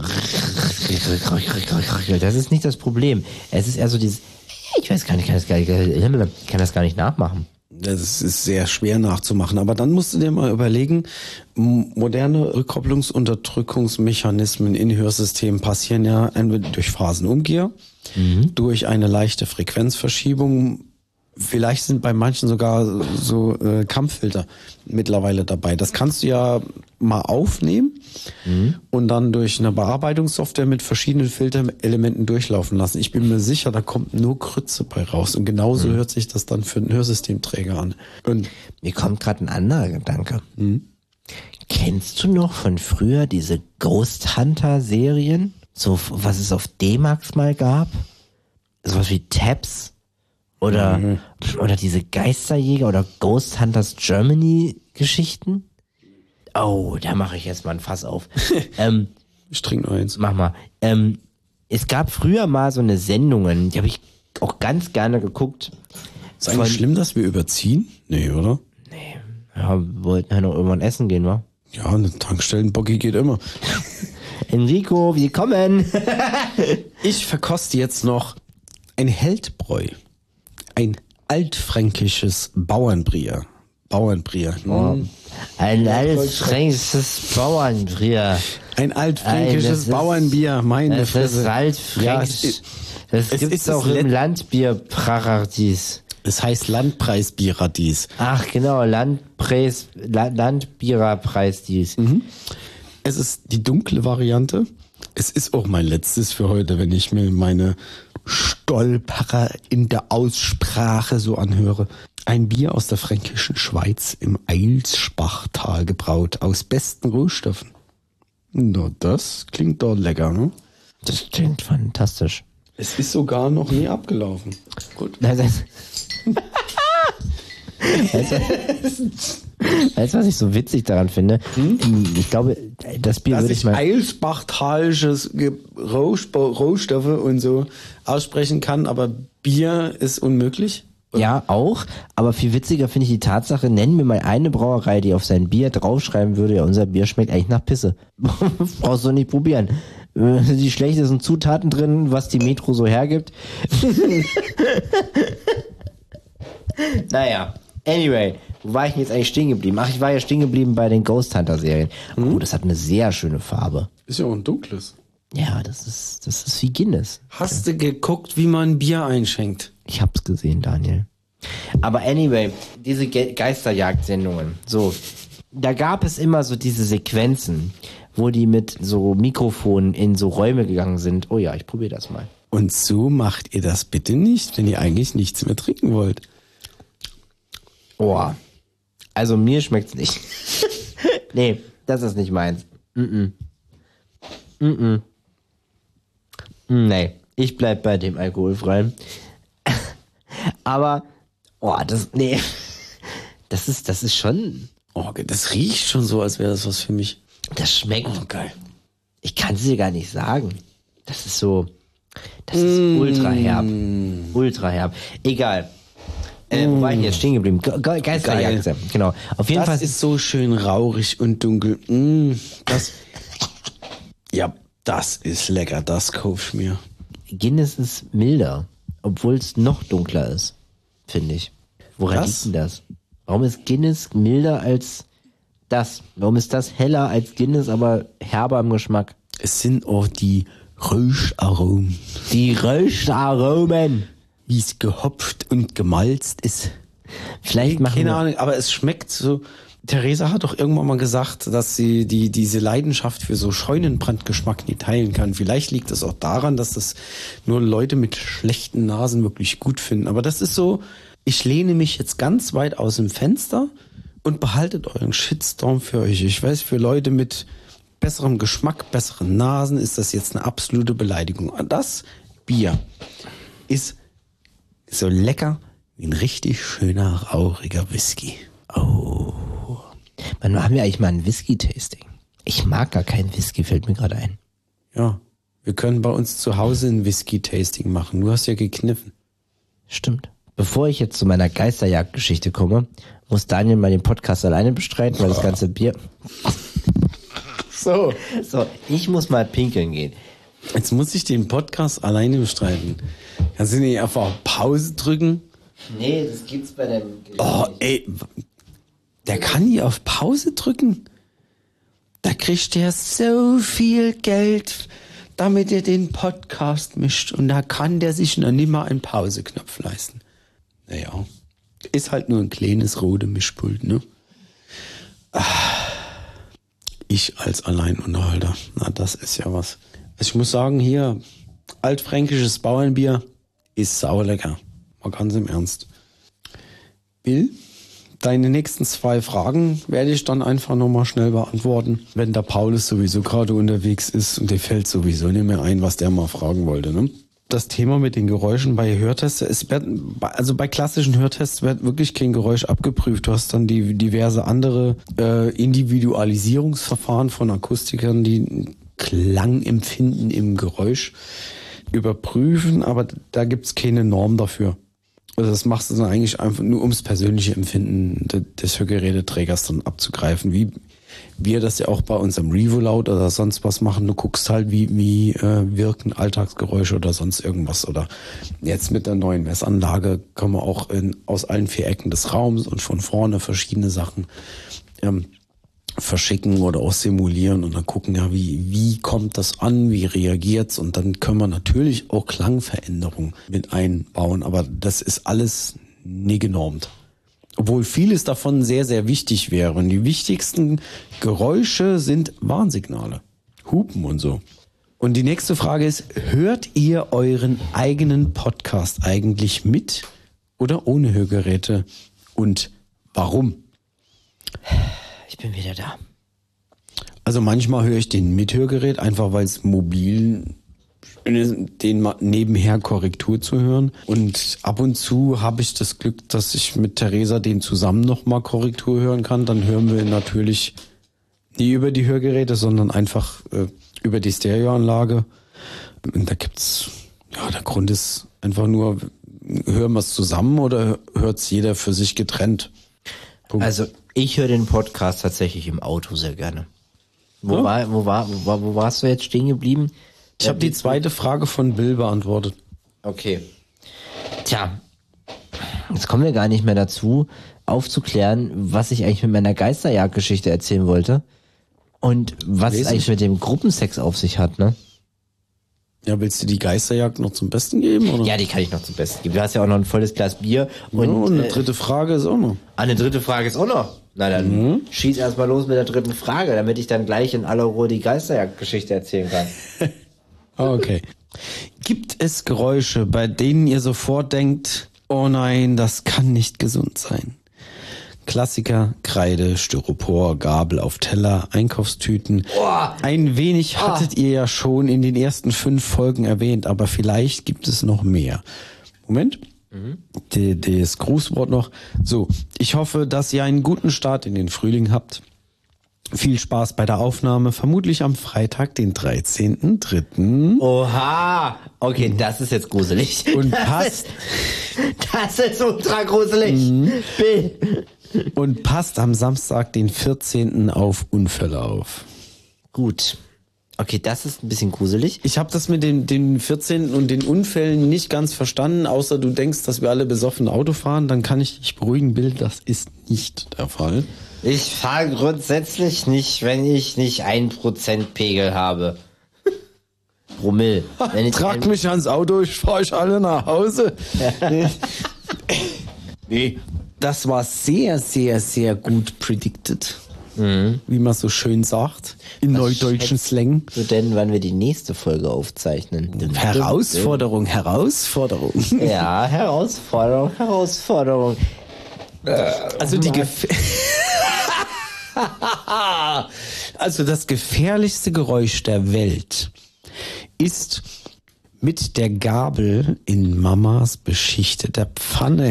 das ist nicht das Problem. Es ist eher so dieses, ich weiß gar nicht, kann das gar nicht nachmachen. Das ist sehr schwer nachzumachen, aber dann musst du dir mal überlegen, moderne Rückkopplungsunterdrückungsmechanismen in Hörsystemen passieren ja entweder durch Phasenumkehr, durch eine leichte Frequenzverschiebung. Vielleicht sind bei manchen sogar so Kampffilter mittlerweile dabei. Das kannst du ja mal aufnehmen und dann durch eine Bearbeitungssoftware mit verschiedenen Filterelementen durchlaufen lassen. Ich bin mir sicher, da kommt nur Grütze bei raus. Und genauso hört sich das dann für einen Hörsystemträger an. Und mir kommt gerade ein anderer Gedanke. Kennst du noch von früher diese Ghost Hunter Serien? So, was es auf D-Max mal gab? Sowas wie Tabs? Oder diese Geisterjäger oder Ghost Hunters Germany Geschichten? Oh, da mache ich jetzt mal ein Fass auf. ich trinke noch eins. Mach mal. Es gab früher mal so eine Sendungen, die habe ich auch ganz gerne geguckt. Ist eigentlich schlimm, dass wir überziehen? Nee, oder? Nee. Ja, wir wollten ja noch irgendwann essen gehen, wa? Ja, eine Tankstellenbocki geht immer. Enrico, willkommen. Ich verkoste jetzt noch ein Heldbräu. Ein altfränkisches Bauernbier. Ein altfränkisches Bauernbier. Ein altfränkisches Bauernbier, meine Fresse. Das ist altfränkisch. Das gibt's auch im Landbierparadies. Es heißt Landpreisbieradies. Ach genau, Landbiererpreisdies. Es ist die dunkle Variante. Es ist auch mein letztes für heute, wenn ich mir meine Stolperer in der Aussprache so anhöre. Ein Bier aus der fränkischen Schweiz im Eilsbachtal gebraut, aus besten Rohstoffen. Na, das klingt doch lecker, ne? Das klingt fantastisch. Es ist sogar noch nie abgelaufen. Gut. Weißt du, was ich so witzig daran finde? Ich glaube, das Bier würde ich mal... Eilsbachtalisches Rohstoffe und so aussprechen kann, aber Bier ist unmöglich? Ja, auch. Aber viel witziger finde ich die Tatsache, nennen wir mal eine Brauerei, die auf sein Bier draufschreiben würde, ja, unser Bier schmeckt eigentlich nach Pisse. Brauchst du nicht probieren. Die schlechtesten Zutaten drin, was die Metro so hergibt. Naja, anyway, wo war ich denn jetzt eigentlich stehen geblieben? Ach, ich war ja stehen geblieben bei den Ghost Hunter Serien. Oh, das hat eine sehr schöne Farbe. Ist ja auch ein dunkles. Ja, das ist wie Guinness. Hast du geguckt, wie man Bier einschenkt? Ich hab's gesehen, Daniel. Aber anyway, diese Geisterjagd-Sendungen, so, da gab es immer so diese Sequenzen, wo die mit so Mikrofonen in so Räume gegangen sind. Oh ja, ich probiere das mal. Und so macht ihr das bitte nicht, wenn ihr eigentlich nichts mehr trinken wollt. Oh, also mir schmeckt's nicht. Nee, das ist nicht meins. Nee, ich bleib bei dem alkoholfreien. Aber, das ist schon, Oh, das riecht schon so, als wäre das was für mich. das schmeckt. Oh, geil. Ich kann es dir gar nicht sagen. Das ist ultra herb. Ultra herb. Egal. Wo war ich jetzt stehen geblieben? Geisterjagd. Genau. Auf jeden Fall. Das ist so schön rauchig und dunkel. Das ist lecker. Das kauf ich mir. Guinness ist milder, obwohl es noch dunkler ist, finde ich. Woran liegt denn das? Warum ist Guinness milder als das? Warum ist das heller als Guinness, aber herber im Geschmack? Es sind auch die Raucharomen. Die Raucharomen. Wie es gehopft und gemalzt ist. Vielleicht machen Keine wir... Ahnung, aber es schmeckt so. Theresa hat doch irgendwann mal gesagt, dass sie diese Leidenschaft für so Scheunenbrandgeschmack nie teilen kann. Vielleicht liegt es auch daran, dass das nur Leute mit schlechten Nasen wirklich gut finden. Aber das ist so, ich lehne mich jetzt ganz weit aus dem Fenster und behaltet euren Shitstorm für euch. Ich weiß, für Leute mit besserem Geschmack, besseren Nasen ist das jetzt eine absolute Beleidigung. Das Bier ist so lecker wie ein richtig schöner, rauchiger Whisky. Oh. Wann machen wir eigentlich mal ein Whisky-Tasting? Ich mag gar keinen Whisky, fällt mir gerade ein. Ja, wir können bei uns zu Hause ein Whisky-Tasting machen. Du hast ja gekniffen. Stimmt. Bevor ich jetzt zu meiner Geisterjagd-Geschichte komme, muss Daniel mal den Podcast alleine bestreiten, weil das ganze Bier... So, ich muss mal pinkeln gehen. Jetzt muss ich den Podcast alleine bestreiten. Kannst du nicht einfach Pause drücken? Nee, das gibt's bei dem... Oh, ey, der kann nie auf Pause drücken. Da kriegt er so viel Geld, damit er den Podcast mischt. Und da kann der sich noch nicht mal einen Pauseknopf leisten. Naja, ist halt nur ein kleines rote Mischpult, ne? Ich als Alleinunterhalter, na das ist ja was. Also ich muss sagen, hier, altfränkisches Bauernbier ist saulecker. Mal ganz im Ernst. Bill, deine nächsten 2 Fragen werde ich dann einfach nochmal schnell beantworten, wenn der Paulus sowieso gerade unterwegs ist und dir fällt sowieso nicht mehr ein, was der mal fragen wollte, ne? Das Thema mit den Geräuschen bei Hörtests, also bei klassischen Hörtests wird wirklich kein Geräusch abgeprüft. Du hast dann die diverse andere Individualisierungsverfahren von Akustikern, die Klangempfinden im Geräusch überprüfen, aber da gibt's keine Norm dafür. Also das machst du dann eigentlich einfach nur, ums persönliche Empfinden des Hörgeräteträgers dann abzugreifen, wie wir das ja auch bei unserem Revolaut oder sonst was machen. Du guckst halt, wie wirken Alltagsgeräusche oder sonst irgendwas. Oder jetzt mit der neuen Messanlage können wir auch aus allen 4 Ecken des Raums und von vorne verschiedene Sachen verschicken oder auch simulieren und dann gucken, ja, wie kommt das an, wie reagiert's, und dann können wir natürlich auch Klangveränderungen mit einbauen, aber das ist alles nie genormt. Obwohl vieles davon sehr, sehr wichtig wäre. Und die wichtigsten Geräusche sind Warnsignale, Hupen und so. Und die nächste Frage ist, hört ihr euren eigenen Podcast eigentlich mit oder ohne Hörgeräte und warum? Ich bin wieder da. Also manchmal höre ich den mit Hörgerät, einfach weil es mobil den mal nebenher Korrektur zu hören. Und ab und zu habe ich das Glück, dass ich mit Theresa den zusammen nochmal Korrektur hören kann. Dann hören wir natürlich nie über die Hörgeräte, sondern einfach über die Stereoanlage. Und da gibt's, ja, der Grund ist einfach nur, hören wir es zusammen oder hört es jeder für sich getrennt? Punkt. Also ich höre den Podcast tatsächlich im Auto sehr gerne. Wo warst du jetzt stehen geblieben? Ich habe die zweite Frage von Bill beantwortet. Okay. Tja, jetzt kommen wir gar nicht mehr dazu, aufzuklären, was ich eigentlich mit meiner Geisterjagdgeschichte erzählen wollte und was es eigentlich mit dem Gruppensex auf sich hat, ne? Ja, willst du die Geisterjagd noch zum Besten geben, oder? Ja, die kann ich noch zum Besten geben. Du hast ja auch noch ein volles Glas Bier. Und eine dritte Frage ist auch noch. Eine dritte Frage ist auch noch. Na dann schieß erstmal los mit der dritten Frage, damit ich dann gleich in aller Ruhe die Geisterjagdgeschichte erzählen kann. Okay. Gibt es Geräusche, bei denen ihr sofort denkt, oh nein, das kann nicht gesund sein? Klassiker, Kreide, Styropor, Gabel auf Teller, Einkaufstüten. Ein wenig hattet ihr ja schon in den ersten 5 Folgen erwähnt, aber vielleicht gibt es noch mehr. Moment. Das Grußwort noch. So, ich hoffe, dass ihr einen guten Start in den Frühling habt. Viel Spaß bei der Aufnahme, vermutlich am Freitag, den 13.03. Oha! Okay, das ist jetzt gruselig. Und passt. Das ist ultra gruselig. Und passt am Samstag, den 14. auf Unfälle auf. Gut. Okay, das ist ein bisschen gruselig. Ich habe das mit den 14. und den Unfällen nicht ganz verstanden, außer du denkst, dass wir alle besoffen Auto fahren, dann kann ich dich beruhigen, Bill, das ist nicht der Fall. Ich fahre grundsätzlich nicht, wenn ich nicht 1% Pegel habe. Promille. Wenn ich Trag mich ans Auto, ich fahre euch alle nach Hause. Nee, das war sehr, sehr, sehr gut predicted. Wie man so schön sagt, in neudeutschen Slang. So denn, wann wir die nächste Folge aufzeichnen? Herausforderung. Ja, Herausforderung. Also also das gefährlichste Geräusch der Welt ist mit der Gabel in Mamas beschichteter Pfanne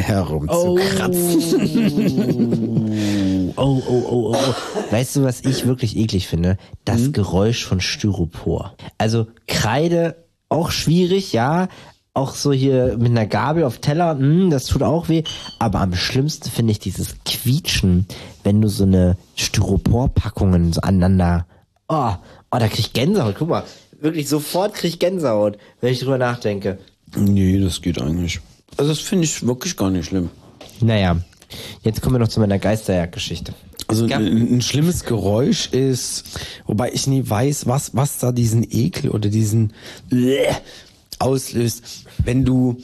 herumzukratzen. Oh. Weißt du, was ich wirklich eklig finde? Das Geräusch von Styropor. Also Kreide, auch schwierig, ja. Auch so hier mit einer Gabel auf Teller, das tut auch weh. Aber am schlimmsten finde ich dieses Quietschen, wenn du so eine Styroporpackungen so aneinander... Oh, da krieg ich Gänsehaut. Guck mal, wirklich sofort krieg ich Gänsehaut, wenn ich drüber nachdenke. Nee, das geht eigentlich. Also das finde ich wirklich gar nicht schlimm. Naja, jetzt kommen wir noch zu meiner Geisterjagd-Geschichte. Also ein schlimmes Geräusch ist, wobei ich nie weiß, was da diesen Ekel oder diesen auslöst, wenn du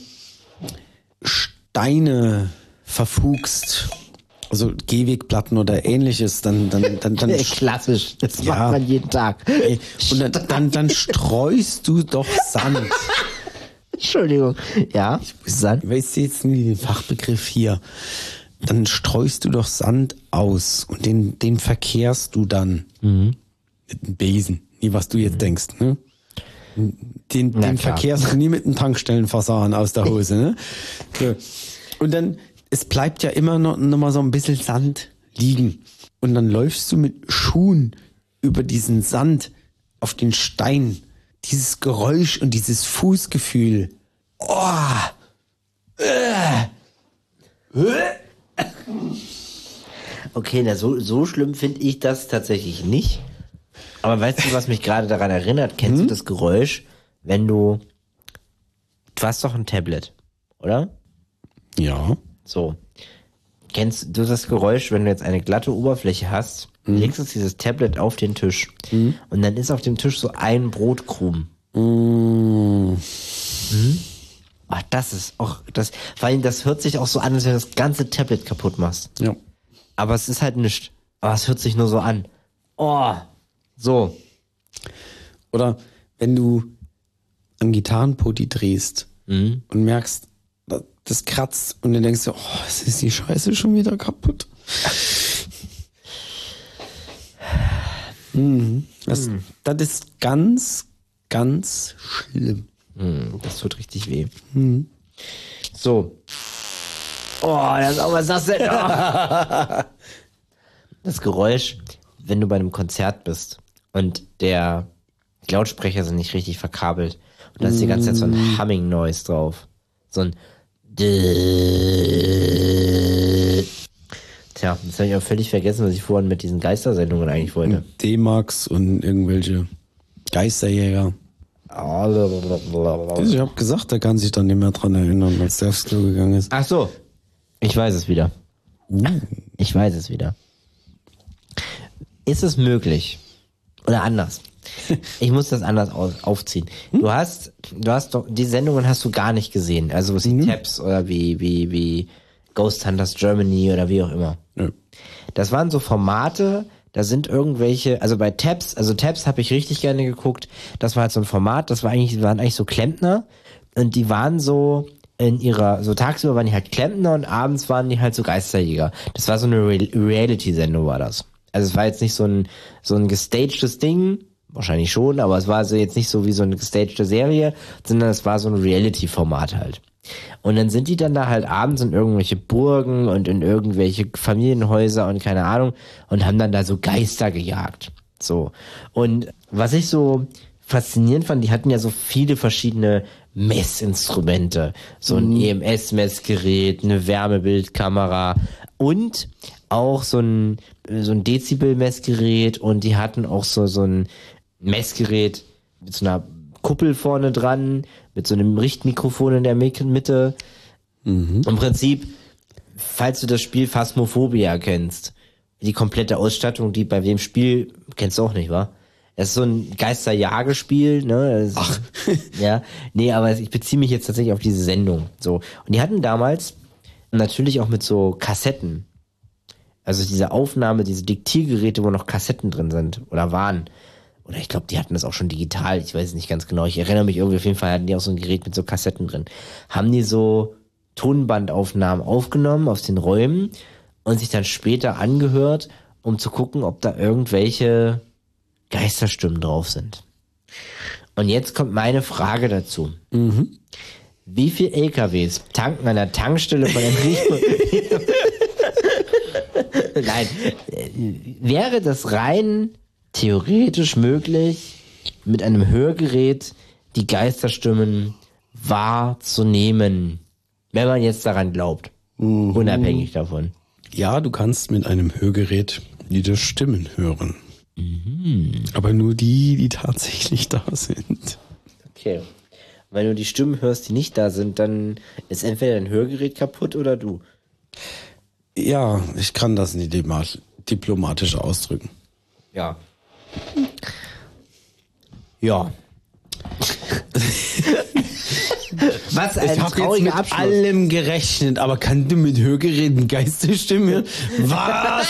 Steine verfugst, also Gehwegplatten oder ähnliches, dann Klassisch, das macht man jeden Tag. Und dann streust du doch Sand. Entschuldigung. Ja, Sand. Ich weiß jetzt nie den Fachbegriff hier. Dann streust du doch Sand aus und den verkehrst du dann mit einem Besen. Nie, was du jetzt denkst, ne? Den verkehrst du nie mit einem Tankstellenfasan aus der Hose, ne? So. Und dann, es bleibt ja immer noch mal so ein bisschen Sand liegen. Und dann läufst du mit Schuhen über diesen Sand auf den Stein. Dieses Geräusch und dieses Fußgefühl. Okay, so schlimm finde ich das tatsächlich nicht. Aber weißt du, was mich gerade daran erinnert? Kennst du das Geräusch, wenn du hast doch ein Tablet, oder? Ja. So. Kennst du das Geräusch, wenn du jetzt eine glatte Oberfläche hast, legst du dieses Tablet auf den Tisch und dann ist auf dem Tisch so ein Brotkrumen. Ach, das ist auch, vor allem das hört sich auch so an, als wenn du das ganze Tablet kaputt machst. Ja. Aber es ist halt nichts. Aber es hört sich nur so an. Oh, so. Oder wenn du am Gitarrenpoti drehst und merkst, das kratzt und dann denkst du, es ist die Scheiße schon wieder kaputt. Das ist ganz, ganz schlimm. Das tut richtig weh. So. Was ist das denn? Das Geräusch, wenn du bei einem Konzert bist und die Lautsprecher sind nicht richtig verkabelt und da ist die ganze Zeit so ein Humming-Noise drauf. So ein Tja, jetzt habe ich auch völlig vergessen, was ich vorhin mit diesen Geistersendungen eigentlich wollte. D-Max und irgendwelche Geisterjäger. Ich habe gesagt, der kann sich dann nicht mehr dran erinnern, als der aufs Klo gegangen ist. Ach so. Ich weiß es wieder. Ich weiß es wieder. Ist es möglich? Oder anders? Ich muss das anders aufziehen. Du hast doch, die Sendungen hast du gar nicht gesehen. Also wie Tabs oder wie Ghost Hunters Germany oder wie auch immer. Ja. Das waren so Formate, da sind irgendwelche, also bei Tabs habe ich richtig gerne geguckt. Das war halt so ein Format, waren eigentlich so Klempner und die waren so so tagsüber waren die halt Klempner und abends waren die halt so Geisterjäger. Das war so eine Reality-Sendung war das. Also es war jetzt nicht so ein gestagtes Ding, wahrscheinlich schon, aber es war so jetzt nicht so wie so eine gestagte Serie, sondern es war so ein Reality-Format halt. Und dann sind die dann da halt abends in irgendwelche Burgen und in irgendwelche Familienhäuser und keine Ahnung und haben dann da so Geister gejagt. So. Und was ich so faszinierend fand, die hatten ja so viele verschiedene Messinstrumente. So ein EMS-Messgerät, eine Wärmebildkamera und auch so ein Dezibel-Messgerät und die hatten auch so ein Messgerät mit so einer Kuppel vorne dran, mit so einem Richtmikrofon in der Mitte. Im Prinzip, falls du das Spiel Phasmophobia kennst, die komplette Ausstattung, die bei dem Spiel, kennst du auch nicht, wa? Das ist so ein Geisterjagespiel, ne? Ach. Ja. Nee, aber ich beziehe mich jetzt tatsächlich auf diese Sendung. So. Und die hatten damals natürlich auch mit so Kassetten. Also diese Aufnahme, diese Diktiergeräte, wo noch Kassetten drin sind oder waren. Oder ich glaube, die hatten das auch schon digital. Ich weiß es nicht ganz genau. Ich erinnere mich irgendwie, auf jeden Fall hatten die auch so ein Gerät mit so Kassetten drin. Haben die so Tonbandaufnahmen aufgenommen aus den Räumen und sich dann später angehört, um zu gucken, ob da irgendwelche Geisterstimmen drauf sind. Und jetzt kommt meine Frage dazu. Wie viel LKWs tanken an der Tankstelle von Enrico? Nein. Wäre das rein theoretisch möglich, mit einem Hörgerät die Geisterstimmen wahrzunehmen, wenn man jetzt daran glaubt, unabhängig davon? Ja, du kannst mit einem Hörgerät die Stimmen hören. Aber nur die tatsächlich da sind. Okay. Wenn du die Stimmen hörst, die nicht da sind, dann ist entweder dein Hörgerät kaputt oder du. Ja, ich kann das nicht diplomatisch ausdrücken. Ja. Ja. Was ein Ich habe jetzt trauriger mit Abschluss. allem gerechnet, aber kann du mit Hörgeräten Geisterstimmen hören? Was?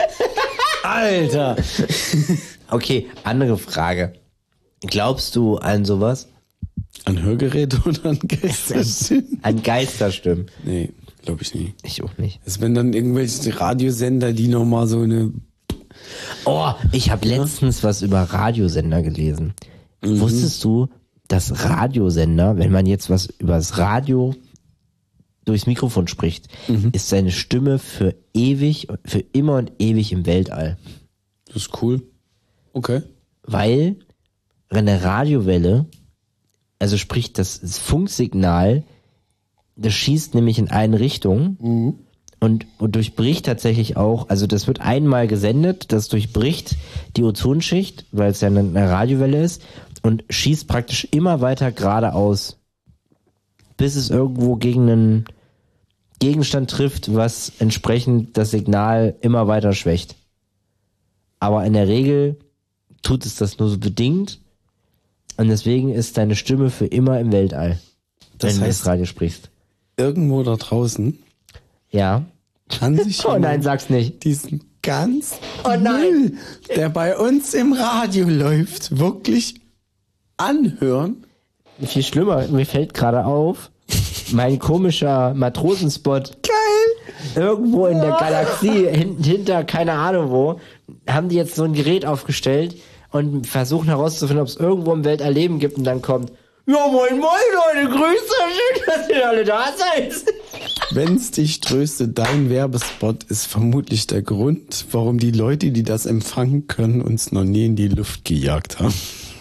Alter! Okay, andere Frage. Glaubst du an sowas? An Hörgeräte oder an Geisterstimmen? An Geisterstimmen? Nee, glaube ich nicht. Ich auch nicht. Es werden dann irgendwelche Radiosender, die nochmal so eine... Oh, ich habe letztens was über Radiosender gelesen. Wusstest du, dass Radiosender, wenn man jetzt was über das Radio durchs Mikrofon spricht, ist seine Stimme für ewig, für immer und ewig im Weltall? Das ist cool. Okay. Weil eine Radiowelle, also sprich das Funksignal, das schießt nämlich in eine Richtung und durchbricht tatsächlich auch, also das wird einmal gesendet, das durchbricht die Ozonschicht, weil es ja eine Radiowelle ist und schießt praktisch immer weiter geradeaus, bis es irgendwo gegen einen Gegenstand trifft, was entsprechend das Signal immer weiter schwächt. Aber in der Regel tut es das nur so bedingt und deswegen ist deine Stimme für immer im Weltall, Das wenn du heißt- das Radio sprichst. Irgendwo da draußen Ja. kann sich Oh nein, jemand sag's nicht. diesen ganz Müll, der bei uns im Radio läuft, wirklich anhören. Viel schlimmer, mir fällt gerade auf, mein komischer Matrosenspot. Geil! Irgendwo in der Galaxie, hinter keine Ahnung wo, haben die jetzt so ein Gerät aufgestellt und versuchen herauszufinden, ob es irgendwo im Weltall Leben gibt und dann kommt, ja moin moin Leute, grüße, schön, dass ihr alle da seid. Wenn's dich tröstet, dein Werbespot ist vermutlich der Grund, warum die Leute, die das empfangen können, uns noch nie in die Luft gejagt haben.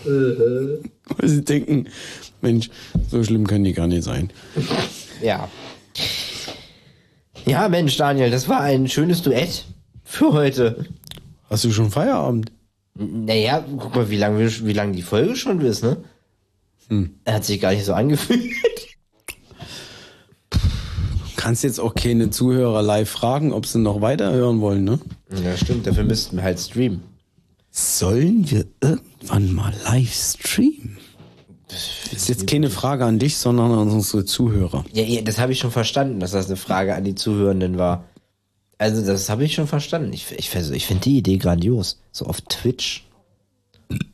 Weil sie denken, Mensch, so schlimm können die gar nicht sein. Ja. Ja, Mensch, Daniel, das war ein schönes Duett für heute. Hast du schon Feierabend? Naja, guck mal, wie lang die Folge schon ist, ne? Er hat sich gar nicht so angefühlt. Kannst jetzt auch keine Zuhörer live fragen, ob sie noch weiterhören wollen, ne? Ja, stimmt, dafür müssten wir halt streamen. Sollen wir irgendwann mal live streamen? Das ist jetzt keine Frage an dich, sondern an unsere Zuhörer. Ja, das habe ich schon verstanden, dass das eine Frage an die Zuhörenden war. Also, das habe ich schon verstanden. Ich finde die Idee grandios. So auf Twitch.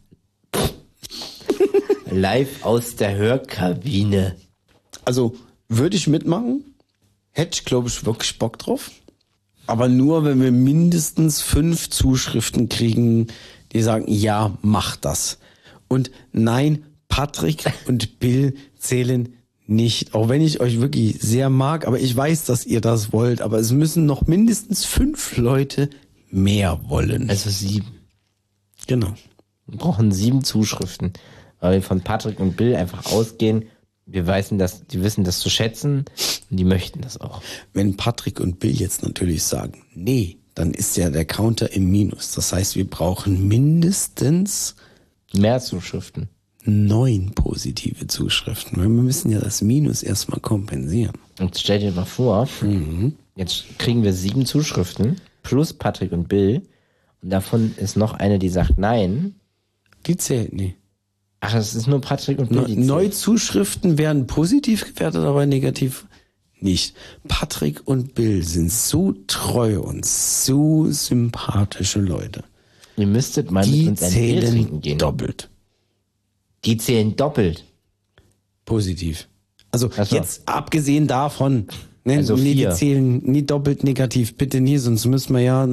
Live aus der Hörkabine. Also, würde ich mitmachen. Hätte ich, glaube ich, wirklich Bock drauf. Aber nur, wenn wir mindestens 5 Zuschriften kriegen, die sagen, ja, mach das. Und nein, Patrick und Bill zählen nicht. Auch wenn ich euch wirklich sehr mag, aber ich weiß, dass ihr das wollt. Aber es müssen noch mindestens 5 Leute mehr wollen. Also 7. Genau. Wir brauchen 7 Zuschriften, weil wir von Patrick und Bill einfach ausgehen. Die wissen das zu schätzen und die möchten das auch. Wenn Patrick und Bill jetzt natürlich sagen, nee, dann ist ja der Counter im Minus. Das heißt, wir brauchen mindestens Mehr Zuschriften. 9 positive Zuschriften. Weil wir müssen ja das Minus erstmal kompensieren. Und stell dir mal vor, jetzt kriegen wir 7 Zuschriften plus Patrick und Bill und davon ist noch eine, die sagt nein. Die zählt nie. Ach, das ist nur Patrick und Bill. Neue Zuschriften werden positiv gewertet, aber negativ nicht. Patrick und Bill sind so treu und so sympathische Leute. Ihr müsstet mal mit Die uns ein Bier trinken zählen gehen. doppelt. Die zählen doppelt. Positiv. Also Ach so. jetzt abgesehen davon, ne, Also nee, 4. die zählen nie doppelt negativ, bitte nie, sonst müssen wir ja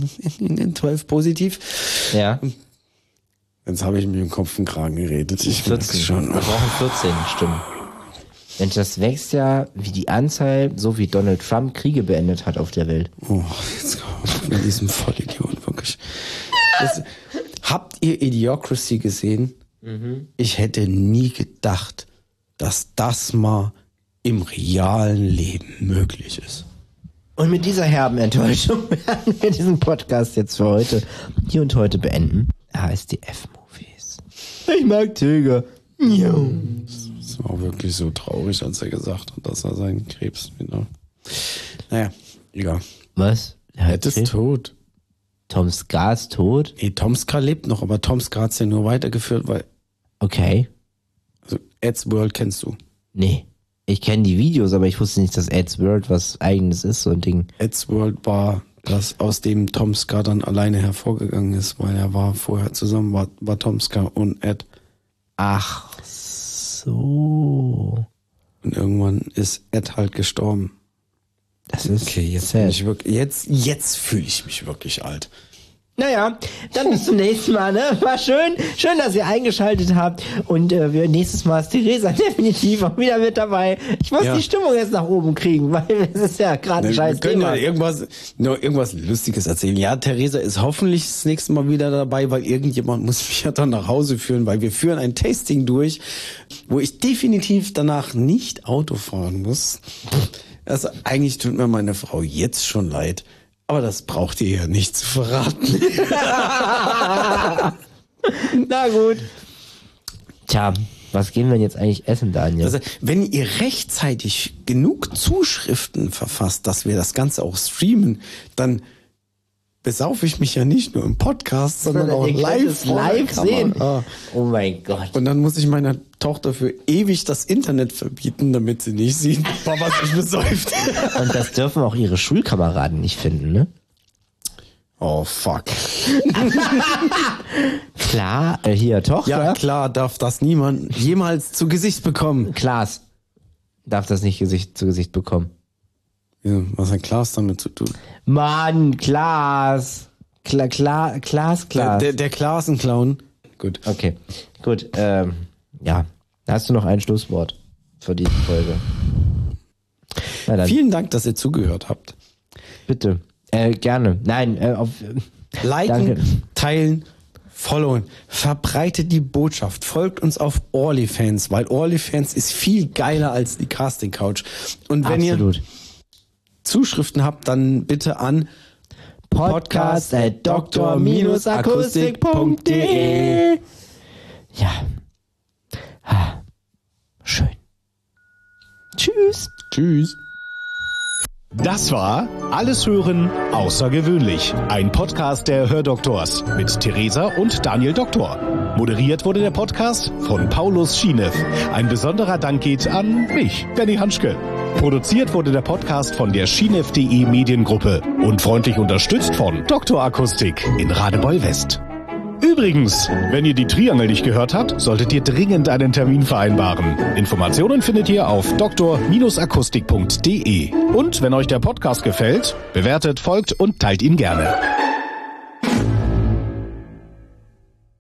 12 positiv. Ja, Jetzt habe ich mir im Kopf den Kragen geredet. Ich merk's 14. schon. Wir brauchen 14 Stimmen. Mensch, das wächst ja wie die Anzahl, so wie Donald Trump Kriege beendet hat auf der Welt. Oh, jetzt kommt mit diesem Vollidiot, wirklich. Habt ihr Idiocracy gesehen? Ich hätte nie gedacht, dass das mal im realen Leben möglich ist. Und mit dieser herben Enttäuschung werden wir diesen Podcast jetzt für heute, hier und heute beenden. HSDF-Movies. Ich mag Tiger. Ja. Das war wirklich so traurig, als er gesagt hat, dass er seinen Krebs wieder... Naja, egal. Was? Ed ist tot. Tom Scar ist tot? Nee, Tom Scar lebt noch, aber Tom Scar hat's ja nur weitergeführt, weil... Okay. Also Ed's World kennst du. Nee. Ich kenne die Videos, aber ich wusste nicht, dass Ed's World was Eigenes ist, so ein Ding. Ed's World war das, aus dem Tom Scar dann alleine hervorgegangen ist, weil er war vorher zusammen, war Tom Scar und Ed. Ach so. Und irgendwann ist Ed halt gestorben. Das ist Okay, jetzt sad. bin ich wirklich, jetzt fühle ich mich wirklich alt. Naja, dann bis zum nächsten Mal, ne? War schön. Schön, dass ihr eingeschaltet habt. Und nächstes Mal ist Theresa definitiv auch wieder mit dabei. Ich muss Ja. die Stimmung jetzt nach oben kriegen, weil es ist ja gerade ein Wir scheiß können Thema. ja irgendwas Lustiges erzählen. Ja, Theresa ist hoffentlich das nächste Mal wieder dabei, weil irgendjemand muss mich ja dann nach Hause führen, weil wir führen ein Tasting durch, wo ich definitiv danach nicht Auto fahren muss. Also eigentlich tut mir meine Frau jetzt schon leid, aber das braucht ihr ja nicht zu verraten. Na gut. Tja, was gehen wir jetzt eigentlich essen, Daniel? Also, wenn ihr rechtzeitig genug Zuschriften verfasst, dass wir das Ganze auch streamen, dann besaufe ich mich ja nicht nur im Podcast, sondern auch Ihr könnt live, es live vor der sehen. Kamera. Oh mein Gott. Und dann muss ich meiner Tochter für ewig das Internet verbieten, damit sie nicht sieht, was sich besäuft. Und das dürfen auch ihre Schulkameraden nicht finden, ne? Oh, fuck. Klar, hier, Tochter. Ja, klar, darf das niemand jemals zu Gesicht bekommen. Klaas darf das nicht zu Gesicht bekommen. Was hat Klaas damit zu tun? Mann, Klaas. Klaas. Der Klaas-Clown. Gut. Okay, gut. Ja, hast du noch ein Schlusswort für diese Folge? Na dann, Vielen Dank, dass ihr zugehört habt. bitte. Gerne. Nein, Liken, Danke. teilen, followen. Verbreitet die Botschaft. Folgt uns auf OnlyFans, weil OnlyFans ist viel geiler als die Casting Couch. Und wenn absolut. ihr Zuschriften habt, dann bitte an podcast@dr-akustik.de. Ja. Schön. Tschüss. Tschüss. Das war Alles hören, außergewöhnlich. Ein Podcast der Hördoktors mit Theresa und Daniel Doktor. Moderiert wurde der Podcast von Paulus Schienew. Ein besonderer Dank geht an mich, Benny Hanschke. Produziert wurde der Podcast von der Schienew.de Mediengruppe und freundlich unterstützt von Dr. Akustik in Radebeul West. Übrigens, wenn ihr die Triangel nicht gehört habt, solltet ihr dringend einen Termin vereinbaren. Informationen findet ihr auf dr-akustik.de. Und wenn euch der Podcast gefällt, bewertet, folgt und teilt ihn gerne.